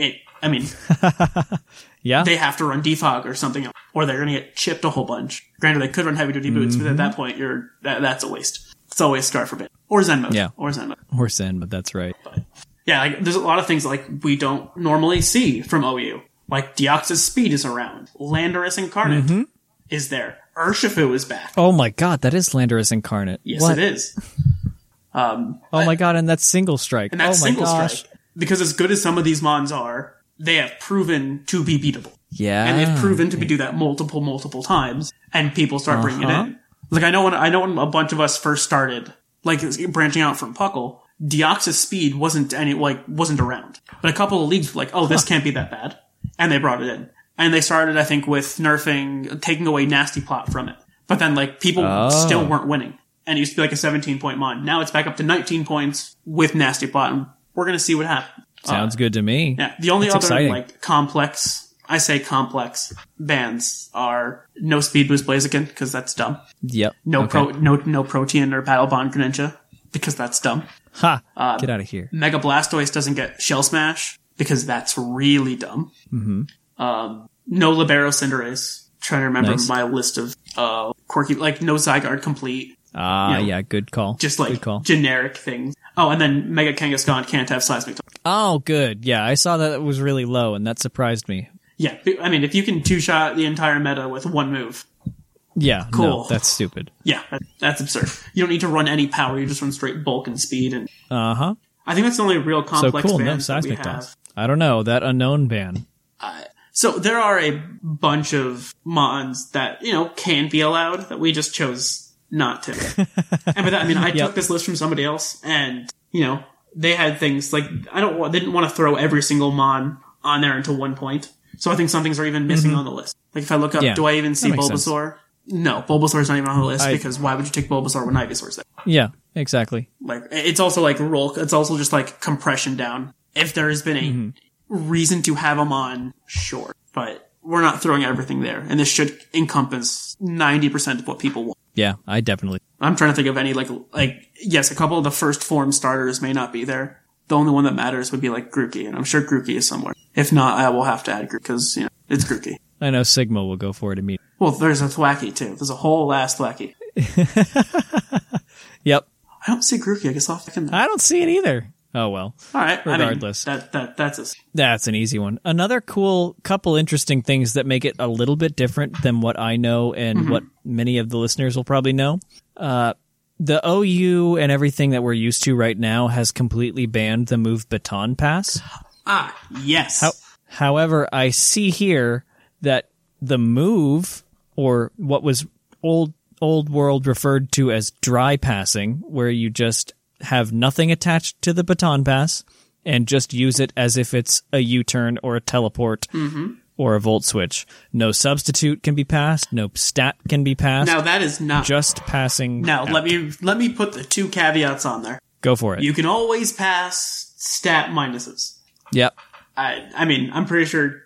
yeah. They have to run Defog or something else, or they're going to get chipped a whole bunch. Granted, they could run Heavy Duty Boots, but at that point, that's a waste. It's always Scarf Forbid. Or Zen Mode. Yeah. Or Zen Mode. Or Zen Mode, that's right. But, yeah, there's a lot of things we don't normally see from OU. Deoxys Speed is around. Landorus Incarnate is there. Urshifu is back. Oh my god, that is Landorus Incarnate. Yes, what? It is. Oh my god, and that's Single Strike. And that's Single Strike. Because as good as some of these Mons are, they have proven to be beatable. Yeah. And they've proven to do that multiple times, and people start bringing it in. I know when a bunch of us first started, branching out from Puckle, Deoxys Speed wasn't around. But a couple of leagues were like, oh, this can't be that bad. And they brought it in. And they started, I think, with taking away Nasty Plot from it. But then, people still weren't winning. and it used to be like a 17-point mon. Now it's back up to 19 points with Nasty Plot, and we're going to see what happens. Sounds good to me. Yeah, the only That's other exciting. like complex bans are no Speed Boost Blaziken, because that's dumb. Yep. No Okay. no Protean or Battle Bond Greninja, because that's dumb. Ha! Get out of here. Mega Blastoise doesn't get Shell Smash, because that's really dumb. Mm-hmm. No Libero Cinderace. Trying to remember Nice. my list of quirky, like no Zygarde Complete. Yeah, good call. Just good like call. generic things. Oh, and then Mega Kangaskhan can't have Seismic. Oh, good. Yeah, I saw that it was really low, and that surprised me. Yeah, I mean, if you can two-shot the entire meta with one move, Yeah, Cool. no, that's stupid. yeah, that's absurd. You don't need to run any power, you just run straight bulk and speed. And Uh-huh. I think that's the only real So complex cool, no ban that we seismic have. toss. I don't know, that unknown ban. So there are a bunch of mons that, can be allowed that we just chose not to. And by that, I mean, I took this list from somebody else and, they had things like, they didn't want to throw every single mon on there into 1 point. So I think some things are even missing on the list. Like if I look up, Yeah, do I even see that makes sense. Bulbasaur? No, Bulbasaur's not even on the list because why would you take Bulbasaur when Ivysaur's there? Yeah, exactly. Like, it's also like it's also just like compression down. If there has been a reason to have them on, sure. But we're not throwing everything there. And this should encompass 90% of what people want. Yeah, I definitely. I'm trying to think of any, yes, a couple of the first form starters may not be there. The only one that matters would be like Grookey, and I'm sure Grookey is somewhere. If not, I will have to add Grookey, because, it's Grookey. I know Sigma will go for it immediately. Well, there's a Thwacky, too. There's a whole last Thwacky. Yep. I don't see Grookey. I guess I'll fucking... I don't see it either. Oh, well. All right. Regardless. I mean, that's That's an easy one. Another cool couple interesting things that make it a little bit different than what I know and what many of the listeners will probably know. The OU and everything that we're used to right now has completely banned the move Baton Pass. yes. However, I see here that the move, or what was old world referred to as dry passing, where you just have nothing attached to the Baton Pass and just use it as if it's a U-turn or a teleport or a Volt Switch. No substitute can be passed. No stat can be passed. Now that is not... Just passing. Now, out. let me put the two caveats on there. Go for it. You can always pass stat minuses. Yep. I mean, I'm pretty sure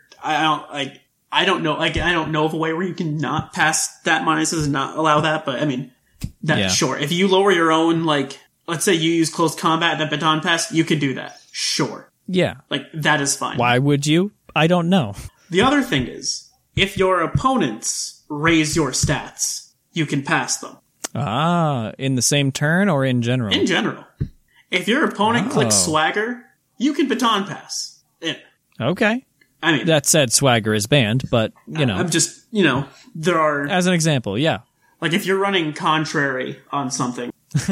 I don't know of a way where you can not pass stat minuses and not allow that, but I mean, sure. If you lower your own, let's say you use close combat, that Baton Pass, you can do that. Sure. Yeah. That is fine. Why would you? I don't know. The other thing is, if your opponents raise your stats, you can pass them. In the same turn or in general? In general. If your opponent clicks Swagger, you can Baton Pass it. Okay. I mean, That said, Swagger is banned, but, I'm just, there are... as an example, yeah. Like, if you're running Contrary on something,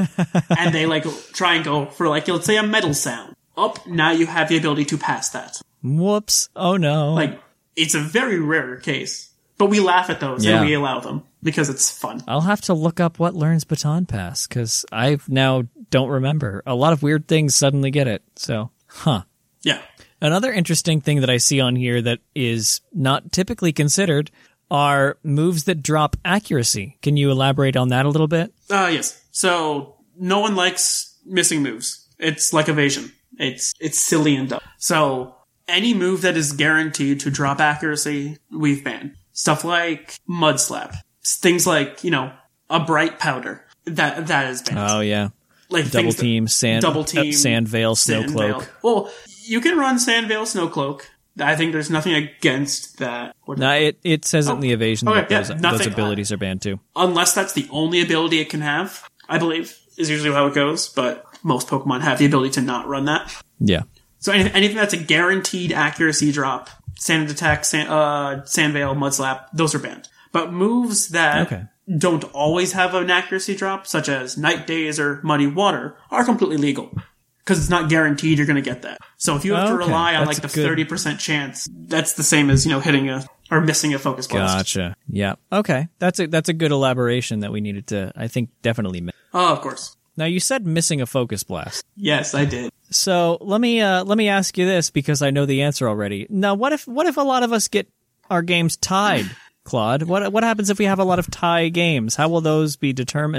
and they, try and go for, let's say a Metal Sound. Now you have the ability to pass that. Whoops. Oh, no. It's a very rare case. But we laugh at those, and we allow them, because it's fun. I'll have to look up what learns Baton Pass, because I now don't remember. A lot of weird things suddenly get it, so, Yeah. Another interesting thing that I see on here that is not typically considered are moves that drop accuracy. Can you elaborate on that a little bit? Yes. So, no one likes missing moves. It's like evasion. It's silly and dumb. So, any move that is guaranteed to drop accuracy, we've banned. Stuff like Mud Slap. Things like, a Bright Powder. That is banned. Oh, yeah. Like Double team, Sand Veil, Snow Sand Cloak. Veil. Well, you can run Sand Veil, Snow Cloak. I think there's nothing against that. No, it says in the evasion that nothing. those abilities are banned too. Unless that's the only ability it can have, I believe, is usually how it goes. But most Pokemon have the ability to not run that. Yeah. So anything that's a guaranteed accuracy drop, Sand Attack, Sand Veil, Mud Slap, those are banned. But moves that don't always have an accuracy drop, such as Night Daze or Muddy Water, are completely legal. Because it's not guaranteed you're going to get that. So if you have to rely on That's the good. 30% chance, that's the same as, hitting or missing a focus blast. Gotcha. Yeah. Okay. That's a good elaboration that we needed to, I think, definitely miss. Oh, of course. Now, you said missing a focus blast. Yes, I did. So let me ask you this, because I know the answer already. Now, what if a lot of us get our games tied, Claude? What happens if we have a lot of tie games? How will those be determined?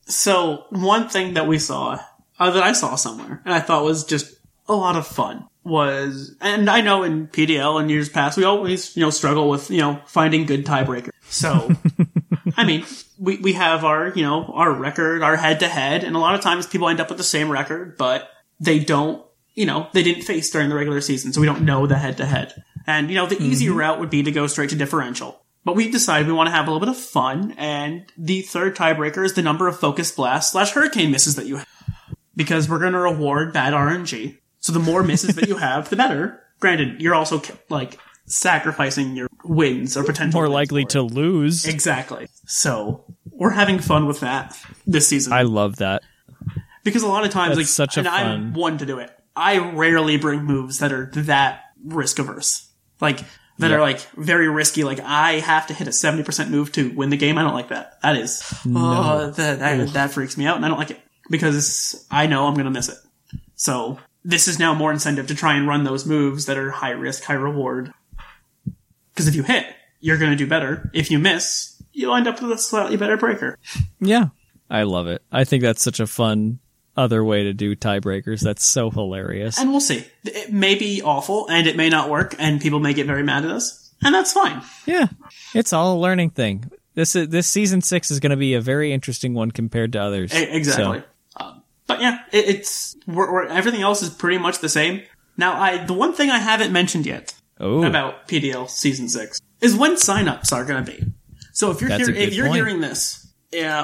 So one thing that we saw, that I saw somewhere, and I thought was just a lot of fun was, and I know in PDL in years past, we always, struggle with, finding good tiebreakers. So, I mean, we have our, our record, our head to head, and a lot of times people end up with the same record, but they don't, they didn't face during the regular season, so we don't know the head to head. And, the easy route would be to go straight to differential. But we decided we want to have a little bit of fun, and the third tiebreaker is the number of focus blasts / hurricane misses that you have. Because we're going to reward bad RNG. So the more misses that you have, the better. Granted, you're also, sacrificing your wins or potential more likely to lose. Exactly. So we're having fun with that this season. I love that. Because a lot of times, That's such a fun. I'm one to do it. I rarely bring moves that are that risk averse. That are very risky. I have to hit a 70% move to win the game. I don't like that. That is, that freaks me out, and I don't like it because I know I'm going to miss it. So this is now more incentive to try and run those moves that are high risk, high reward. Because if you hit, you're going to do better. If you miss, you'll end up with a slightly better breaker. Yeah, I love it. I think that's such a fun other way to do tiebreakers. That's so hilarious. And we'll see. It may be awful, and it may not work, and people may get very mad at us, and that's fine. Yeah, it's all a learning thing. This season 6 is going to be a very interesting one compared to others. Exactly. So. But yeah, we're everything else is pretty much the same. Now, the one thing I haven't mentioned yet about PDL season 6 is when signups are going to be. So if you're hearing this,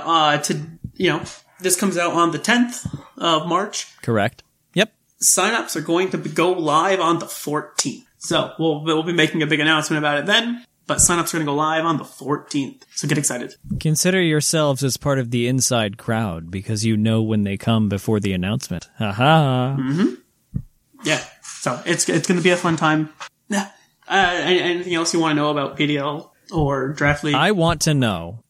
this comes out on the 10th of March. Correct. Yep. Signups are going to go live on the 14th. So we'll be making a big announcement about it then, but signups are going to go live on the 14th. So get excited. Consider yourselves as part of the inside crowd because you know when they come before the announcement. Haha. Mm-hmm. Yeah. So it's going to be a fun time. Anything else you want to know about PDL or Draft League? I want to know,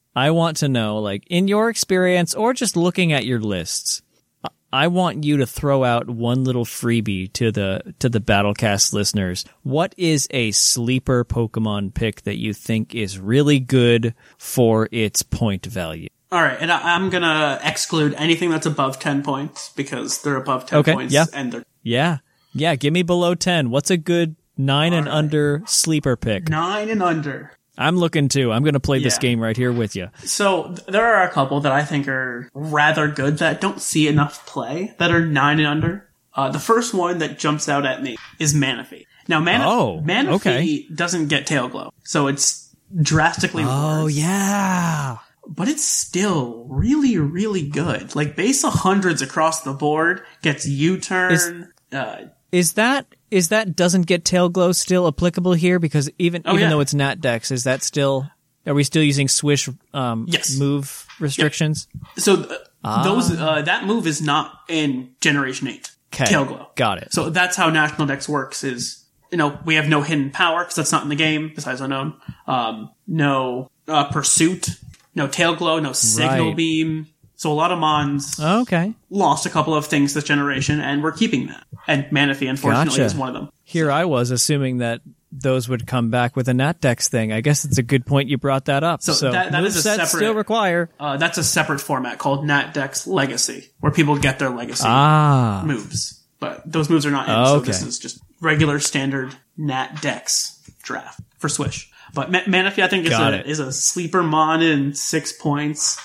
in your experience or just looking at your lists, I want you to throw out one little freebie to the Battlecast listeners. What is a sleeper Pokemon pick that you think is really good for its point value? All right, and I'm going to exclude anything that's above 10 points because they're above 10 points. Yeah. And they're... Yeah, give me below 10. What's a good 9 and under sleeper pick? 9 and under. I'm looking too. I'm going to play this game right here with you. So there are a couple that I think are rather good that don't see enough play that are 9 and under. The first one that jumps out at me is Manaphy. Now, Manaphy doesn't get Tail Glow, so it's drastically worse. Oh, yeah. But it's still really, really good. Base of hundreds across the board, gets U-turn. Is that doesn't get Tail Glow still applicable here? Because even though it's Nat Dex, is that still... Are we still using Swish move restrictions? Yep. So those that move is not in Generation 8. Tail Glow. Got it. So that's how National Dex works is, we have no hidden power because that's not in the game besides Unknown. No Pursuit, no Tail Glow, no Signal Beam. So a lot of Mons lost a couple of things this generation, and we're keeping that. And Manaphy, unfortunately, is one of them. Here I was assuming that those would come back with a Nat Dex thing. I guess it's a good point you brought that up. So that is a separate... still require... that's a separate format called Nat Dex Legacy, where people get their Legacy moves. But those moves are not in, so this is just regular standard Nat Dex draft for Swish. But Manaphy, I think, is a sleeper Mon in 6 points.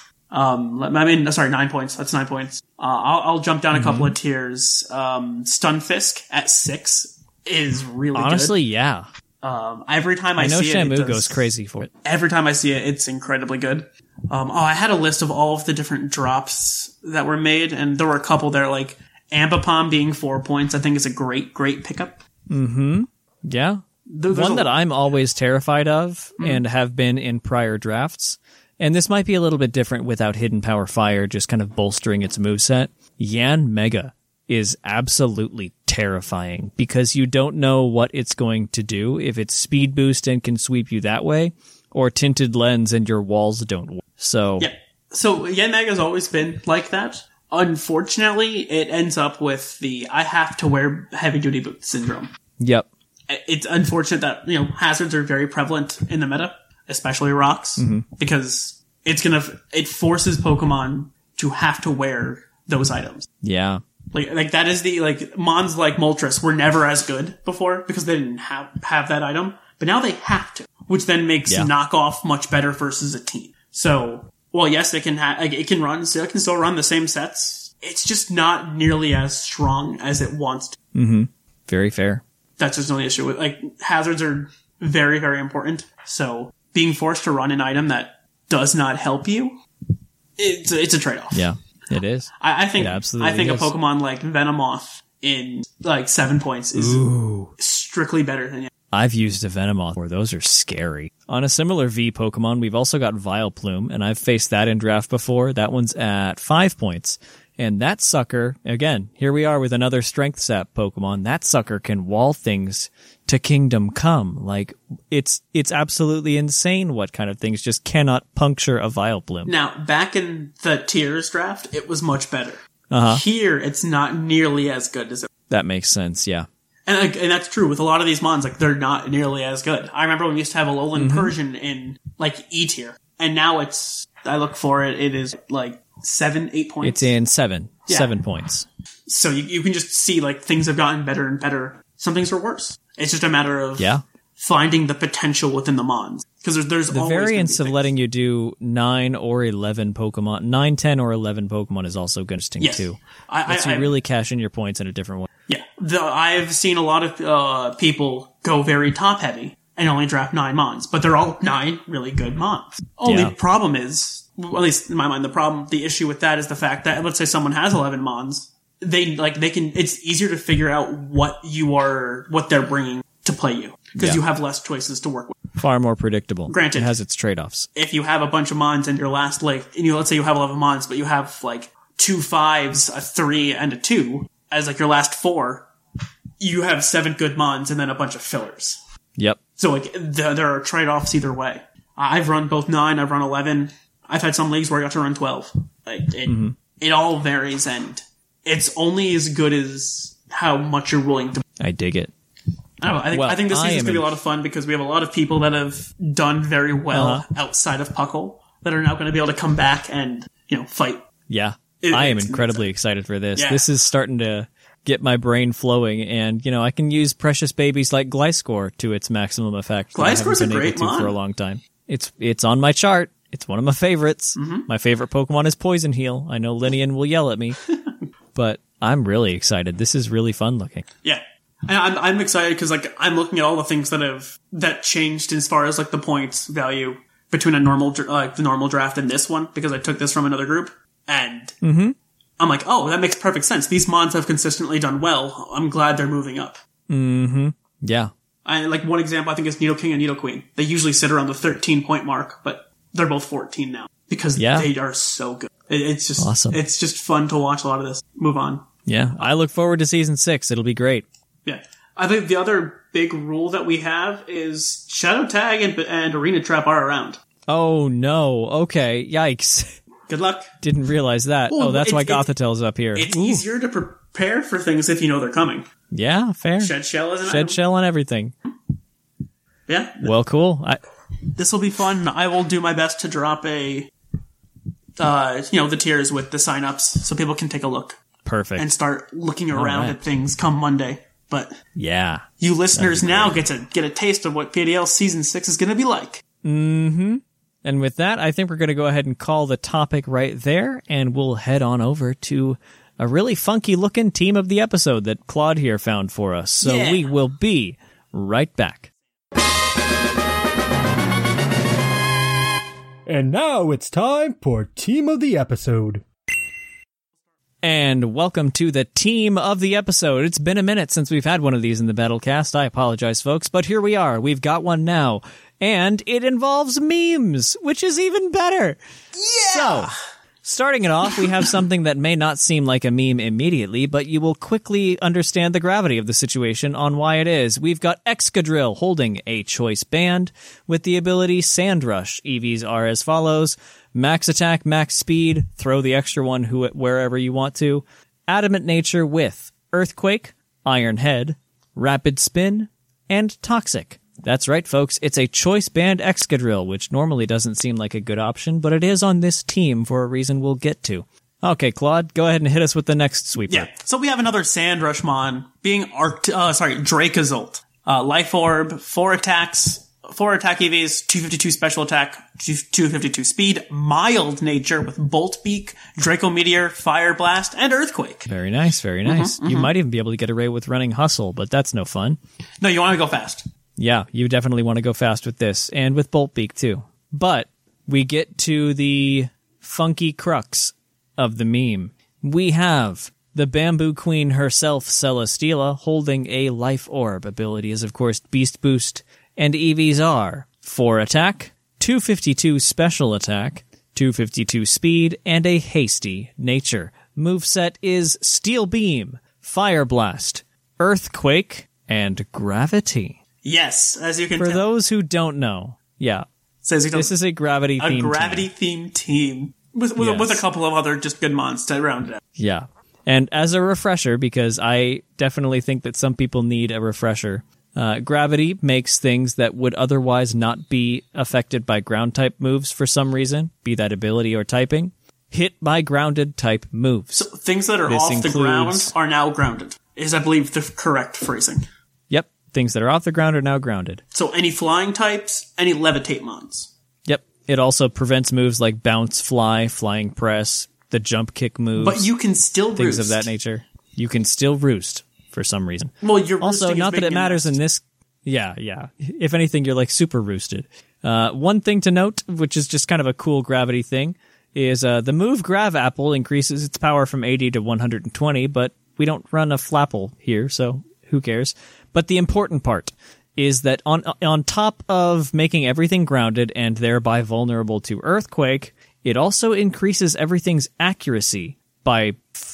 9 points. That's 9 points. I'll jump down a couple of tiers. Stunfisk at 6 is really good. Honestly, yeah. Every time I see it, Shamu goes crazy for it. Every time I see it, it's incredibly good. I had a list of all of the different drops that were made, and there were a couple there, like Ambipom being 4 points. I think is a great pickup. Mm-hmm. Yeah. One that I'm always terrified of and have been in prior drafts. And this might be a little bit different without Hidden Power Fire, just kind of bolstering its moveset. Yanmega is absolutely terrifying because you don't know what it's going to do, if it's speed boost and can sweep you that way, or Tinted Lens and your walls don't work. So Yanmega's always been like that. Unfortunately, it ends up with the I have to wear heavy duty boots syndrome. Yep. It's unfortunate that, hazards are very prevalent in the meta, especially rocks, because it forces Pokemon to have to wear those items. Yeah. Like that is Mons like Moltres were never as good before because they didn't have that item, but now they have to, which then makes knockoff much better versus a team. So, well, yes, it can still run the same sets. It's just not nearly as strong as it wants to. Mm-hmm. Very fair. That's just the only issue with hazards are very, very important. So being forced to run an item that does not help you, it's a trade-off. Yeah. It is. I think a Pokemon like Venomoth in 7 points is strictly better than I've used a Venomoth before. Those are scary. On a similar V Pokemon, we've also got Vileplume, and I've faced that in draft before. That one's at 5 points. And that sucker, again, here we are with another Strength Sap Pokemon. That sucker can wall things to Kingdom Come. It's absolutely insane what kind of things just cannot puncture a Vileplume. Now, back in the Tiers draft, it was much better. Uh-huh. Here, it's not nearly as good as it. That makes sense, yeah. And that's true with a lot of these mons. They're not nearly as good. I remember when we used to have Alolan Persian in E tier, and now I look for it. It is 7, 8 points. It's in 7 points. So you can just see things have gotten better and better. Some things are worse. It's just a matter of finding the potential within the mons. Because there's the always variance of letting you do 9 or 11 Pokemon, 9, 10, or 11 Pokemon is also interesting too. Lets you really cash in your points in a different way. Yeah, I've seen a lot of people go very top heavy and only draft 9 mons, but they're all 9 really good mons. Only problem is, at least in my mind, the issue with that is the fact that let's say someone has 11 mons, they can. It's easier to figure out what they're bringing to play you because you have less choices to work with. Far more predictable. Granted, it has its trade-offs. If you have a bunch of mons and your last let's say you have 11 mons, but you have 2 5s, a 3, and a 2 as your last 4, you have 7 good mons and then a bunch of fillers. Yep. So there are trade-offs either way. I've run both 9, I've run 11. I've had some leagues where I got to run 12. It all varies, and it's only as good as how much you're willing to. I dig it. I think this season's going to be a lot of fun because we have a lot of people that have done very well outside of Puckle that are now going to be able to come back and, fight. Yeah. I am incredibly excited for this. Yeah. This is starting to get my brain flowing, and, I can use precious babies like Gliscor to its maximum effect. Gliscor's a great mon. For a long time. It's on my chart. It's one of my favorites. Mm-hmm. My favorite Pokemon is Poison Heal. I know Linian will yell at me, but I'm really excited. This is really fun looking. Yeah. And I'm excited because I'm looking at all the things that changed as far as the points value between the normal draft and this one, because I took this from another group, and I'm oh, that makes perfect sense. These mons have consistently done well. I'm glad they're moving up. Mm-hmm. Yeah. One example I think is Nidoking and Nidoqueen. They usually sit around the 13 point mark, but they're both 14 now because they are so good. It's just awesome. It's just fun to watch a lot of this move on. Yeah, I look forward to season 6. It'll be great. Yeah, I think the other big rule that we have is Shadow Tag and Arena Trap are around. Oh no! Okay, yikes! Good luck. Didn't realize that. Well, that's why Gothitel's up here. It's easier to prepare for things if you know they're coming. Yeah, fair. Shed Shell is an Shed item. Shell on everything. Yeah. Well, cool. This will be fun. I will do my best to drop the tiers with the signups so people can take a look. Perfect. And start looking around at things come Monday. But you listeners now get a taste of what PDL Season 6 is going to be like. Mm-hmm. And with that, I think we're going to go ahead and call the topic right there, and we'll head on over to a really funky-looking team of the episode that Claude here found for us. So we will be right back. And now it's time for Team of the Episode. And welcome to the Team of the Episode. It's been a minute since we've had one of these in the Battlecast. I apologize, folks, but here we are. We've got one now. And it involves memes, which is even better. Yeah! So, starting it off, we have something that may not seem like a meme immediately, but you will quickly understand the gravity of the situation on why it is. We've got Excadrill holding a choice band with the ability Sand Rush. EVs are as follows: max attack, max speed, throw the extra one wherever you want to. Adamant Nature with Earthquake, Iron Head, Rapid Spin, and Toxic. That's right, folks. It's a choice band Excadrill, which normally doesn't seem like a good option, but it is on this team for a reason we'll get to. Okay, Claude, go ahead and hit us with the next sweeper. Yeah, so we have another Sand Rushmon being Dracozolt. Life Orb, 4 attacks, 4 attack EVs, 252 special attack, 252 speed, mild nature with Bolt Beak, Draco Meteor, Fire Blast, and Earthquake. Very nice, very nice. You might even be able to get away with running Hustle, but that's no fun. No, you want to go fast. Yeah, you definitely want to go fast with this, and with Bolt Beak too. But we get to the funky crux of the meme. We have the Bamboo Queen herself, Celesteela, holding a Life Orb. Ability is, of course, Beast Boost, and EVs are 4 attack, 252 special attack, 252 speed, and a hasty nature. Moveset is Steel Beam, Fire Blast, Earthquake, and Gravity. Yes, as you can For tell. those who don't know, this is a Gravity-themed team. A Gravity-themed team. With a couple of other just good mons to round it out. Yeah. And as a refresher, because I definitely think that some people need a refresher, Gravity makes things that would otherwise not be affected by ground-type moves for some reason, be that ability or typing, hit by grounded-type moves. So things that are off the ground are now grounded, is I believe the correct phrasing. Yep. Things that are off the ground are now grounded. So any flying types, any levitate mons. Yep. It also prevents moves like bounce, fly, flying press, the jump kick moves. But you can still roost. Things of that nature. You can still roost for some reason. Well, you're also, not that it matters in this. Yeah. If anything, you're like super roosted. One thing to note, which is just kind of a cool Gravity thing, is the move Grav Apple increases its power from 80 to 120, but we don't run a Flapple here, so who cares? But the important part is that on top of making everything grounded and thereby vulnerable to Earthquake, it also increases everything's accuracy by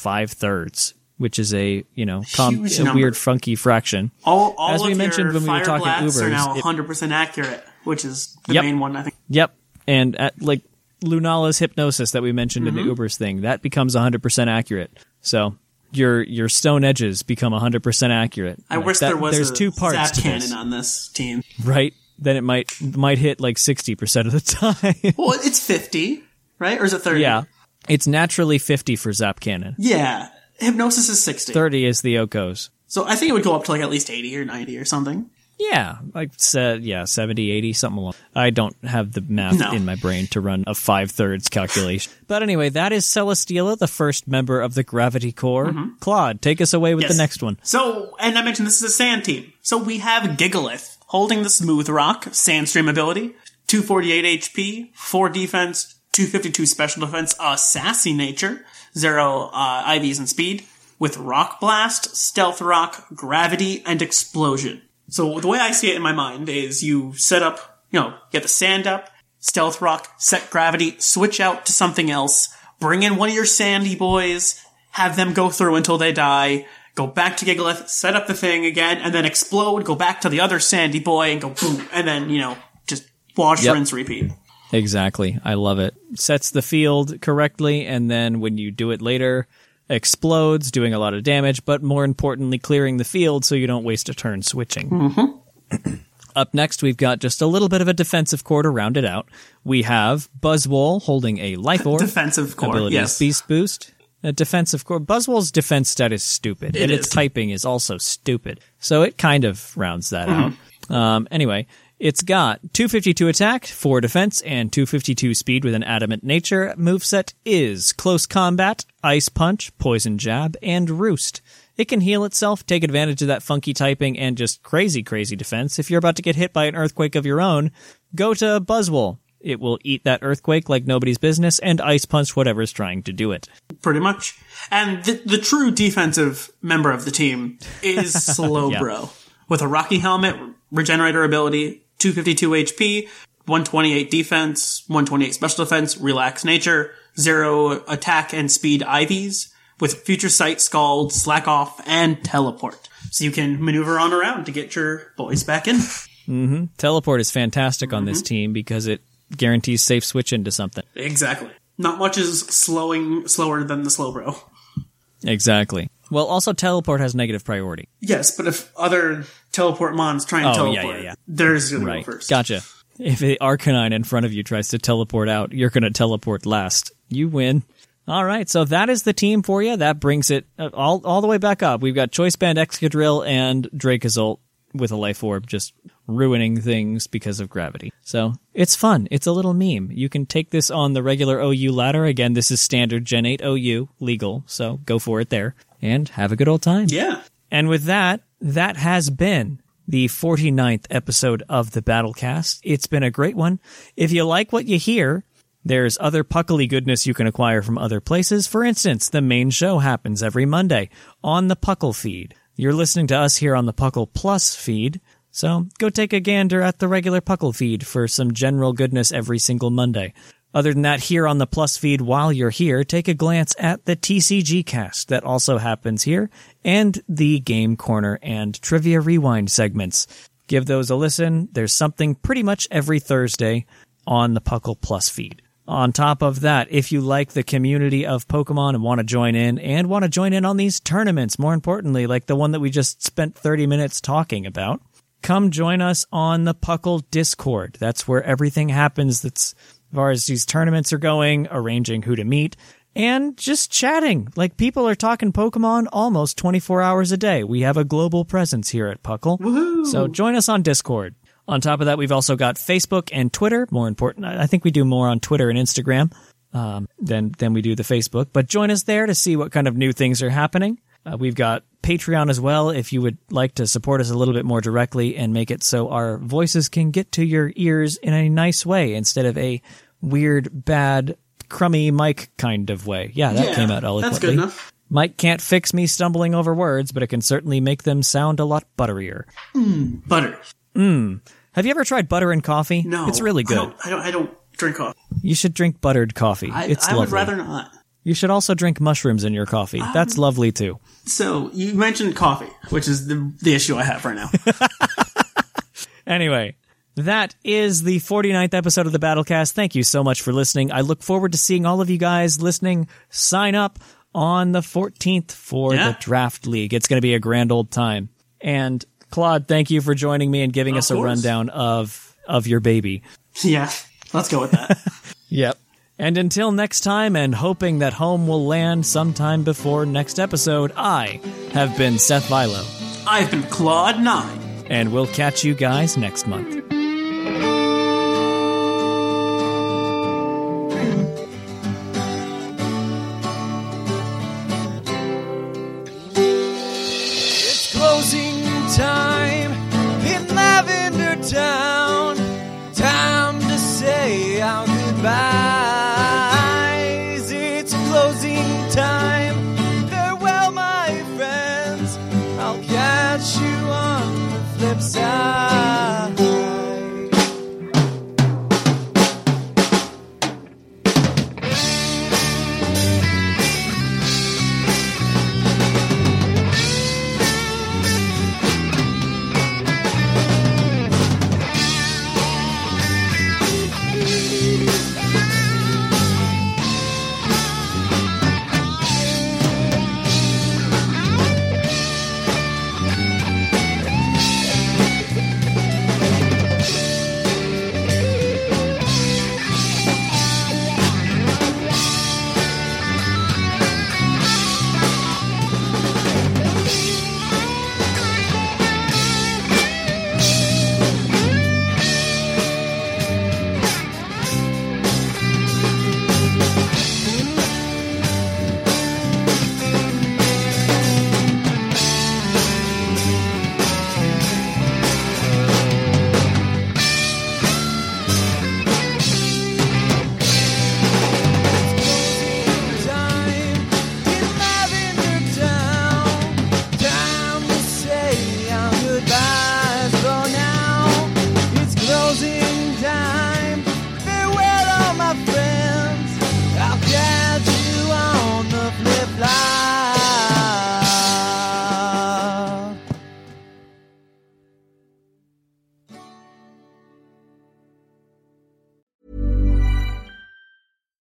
5/3, which is a weird funky fraction. All as we of mentioned your when we were fire talking blasts Ubers, are now 100% accurate, which is the Yep. main one, I think. Yep, and like Lunala's Hypnosis that we mentioned in the Ubers thing, that becomes 100% accurate. So your stone edges become 100% accurate. I wish there was there's a 2 parts Zap to cannon this. on this team. Right? Then it might hit like 60% of the time. Well, it's 50, right? Or is it 30? Yeah. It's naturally 50 for Zap Cannon. Yeah. Hypnosis is 60. 30 is the Okos. So I think it would go up to like at least 80 or 90 or something. Yeah, like 70, 80, something along. I don't have the math in my brain to run a 5/3 calculation. But anyway, that is Celesteela, the first member of the Gravity Core. Claude, take us away with the next one. So, and I mentioned this is a sand team. So we have Gigalith holding the Smooth Rock Sandstream ability, 248 HP, 4 defense, 252 special defense, sassy nature, 0 IVs and speed, with Rock Blast, Stealth Rock, Gravity, and Explosion. So the way I see it in my mind is you set up, get the sand up, Stealth Rock, set Gravity, switch out to something else, bring in one of your sandy boys, have them go through until they die, go back to Gigalith, set up the thing again, and then explode, go back to the other sandy boy, and go boom, and then, just wash, rinse, repeat. Exactly. I love it. Sets the field correctly, and then when you do it later, explodes, doing a lot of damage, but more importantly, clearing the field so you don't waste a turn switching. Up next, we've got just a little bit of a defensive core to round it out. We have Buzzwole holding a Life Orb. Defensive core, ability yes. Beast Boost. A defensive core. Buzzwole's defense stat is stupid, and its typing is also stupid. So it kind of rounds that out. Anyway, it's got 252 attack, 4 defense, and 252 speed with an adamant nature. Moveset is Close Combat, Ice Punch, Poison Jab, and Roost. It can heal itself, take advantage of that funky typing, and just crazy, crazy defense. If you're about to get hit by an earthquake of your own, go to Buzzwole. It will eat that earthquake like nobody's business and ice punch whatever's trying to do it. Pretty much. And the true defensive member of the team is Slowbro. With a Rocky Helmet, Regenerator ability, 252 HP, 128 defense, 128 special defense, Relax Nature, 0 attack and speed IVs, with Future Sight, Scald, Slack Off, and Teleport. So you can maneuver on around to get your boys back in. Teleport is fantastic on this team because it guarantees safe switch into something. Exactly. Not much is slower than the Slowbro. Exactly. Well, also Teleport has negative priority. Yes, but if other teleport mons try and teleport, theirs is going to go first. Gotcha. If the Arcanine in front of you tries to teleport out, you're going to teleport last. You win. All right, so that is the team for you. That brings it all the way back up. We've got Choice Band, Excadrill, and Dracozolt with a Life Orb just ruining things because of gravity. So it's fun. It's a little meme. You can take this on the regular OU ladder. Again, this is standard Gen 8 OU, legal, so go for it there. And have a good old time. Yeah. And with that, that has been the 49th episode of the Battlecast. It's been a great one. If you like what you hear, there's other Puckly goodness you can acquire from other places. For instance, the main show happens every Monday on the Puckle feed. You're listening to us here on the Puckle Plus feed, so go take a gander at the regular Puckle feed for some general goodness every single Monday. Other than that, here on the Plus feed, while you're here, take a glance at the TCG cast that also happens here, and the Game Corner and Trivia Rewind segments. Give those a listen. There's something pretty much every Thursday on the Puckle Plus feed. On top of that, if you like the community of Pokemon and want to join in on these tournaments, more importantly, like the one that we just spent 30 minutes talking about, come join us on the Puckle Discord. That's where everything happens that's as far as these tournaments are going, arranging who to meet, and just chatting. Like, people are talking Pokemon almost 24 hours a day. We have a global presence here at Puckle. Woohoo! So join us on Discord. On top of that, we've also got Facebook and Twitter. More important, I think we do more on Twitter and Instagram than we do the Facebook. But join us there to see what kind of new things are happening. We've got Patreon as well, if you would like to support us a little bit more directly and make it so our voices can get to your ears in a nice way instead of a weird, bad, crummy mic kind of way. Yeah, that came out eloquently. That's good enough. Mike can't fix me stumbling over words, but it can certainly make them sound a lot butterier. Butter. Have you ever tried butter in coffee? No. It's really good. I don't drink coffee. You should drink buttered coffee. It's I lovely. would rather not. You should also drink mushrooms in your coffee. That's lovely too. So, you mentioned coffee, which is the issue I have right now. Anyway, that is the 49th episode of the Battlecast. Thank you so much for listening. I look forward to seeing all of you guys listening. Sign up on the 14th for the Draft League. It's going to be a grand old time. And Claude, thank you for joining me and giving us a rundown of your baby. Yeah, let's go with that. Yep. And until next time, and hoping that home will land sometime before next episode, I have been Seth Vilo. I've been Claude 9. And we'll catch you guys next month. It's closing time in Lavender Town. Time to say our goodbyes. It's closing time. Farewell, my friends. I'll catch you on the flip side.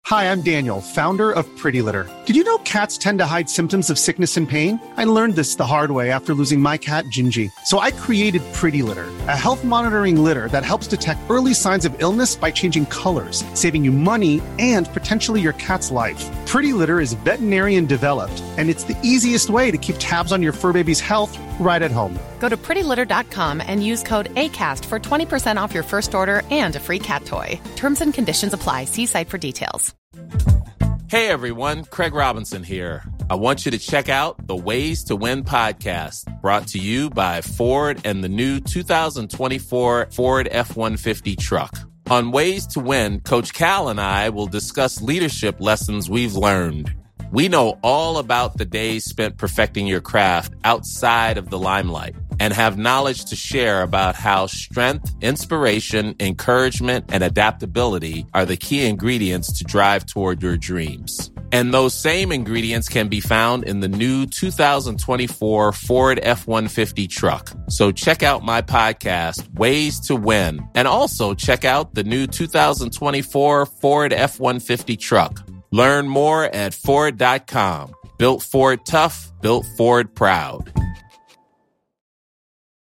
Hi, I'm Daniel, founder of Pretty Litter. Did you know cats tend to hide symptoms of sickness and pain? I learned this the hard way after losing my cat, Gingy. So I created Pretty Litter, a health monitoring litter that helps detect early signs of illness by changing colors, saving you money and potentially your cat's life. Pretty Litter is veterinarian developed, and it's the easiest way to keep tabs on your fur baby's health right at home. Go to prettylitter.com and use code ACAST for 20% off your first order and a free cat toy. Terms and conditions apply. See site for details. Hey everyone, Craig Robinson here. I want you to check out the Ways to Win podcast, brought to you by Ford and the new 2024 Ford F-150 truck. On Ways to Win, Coach Cal and I will discuss leadership lessons we've learned. We know all about the days spent perfecting your craft outside of the limelight and have knowledge to share about how strength, inspiration, encouragement, and adaptability are the key ingredients to drive toward your dreams. And those same ingredients can be found in the new 2024 Ford F-150 truck. So check out my podcast, Ways to Win, and also check out the new 2024 Ford F-150 truck. Learn more at Ford.com. Built Ford tough, built Ford proud.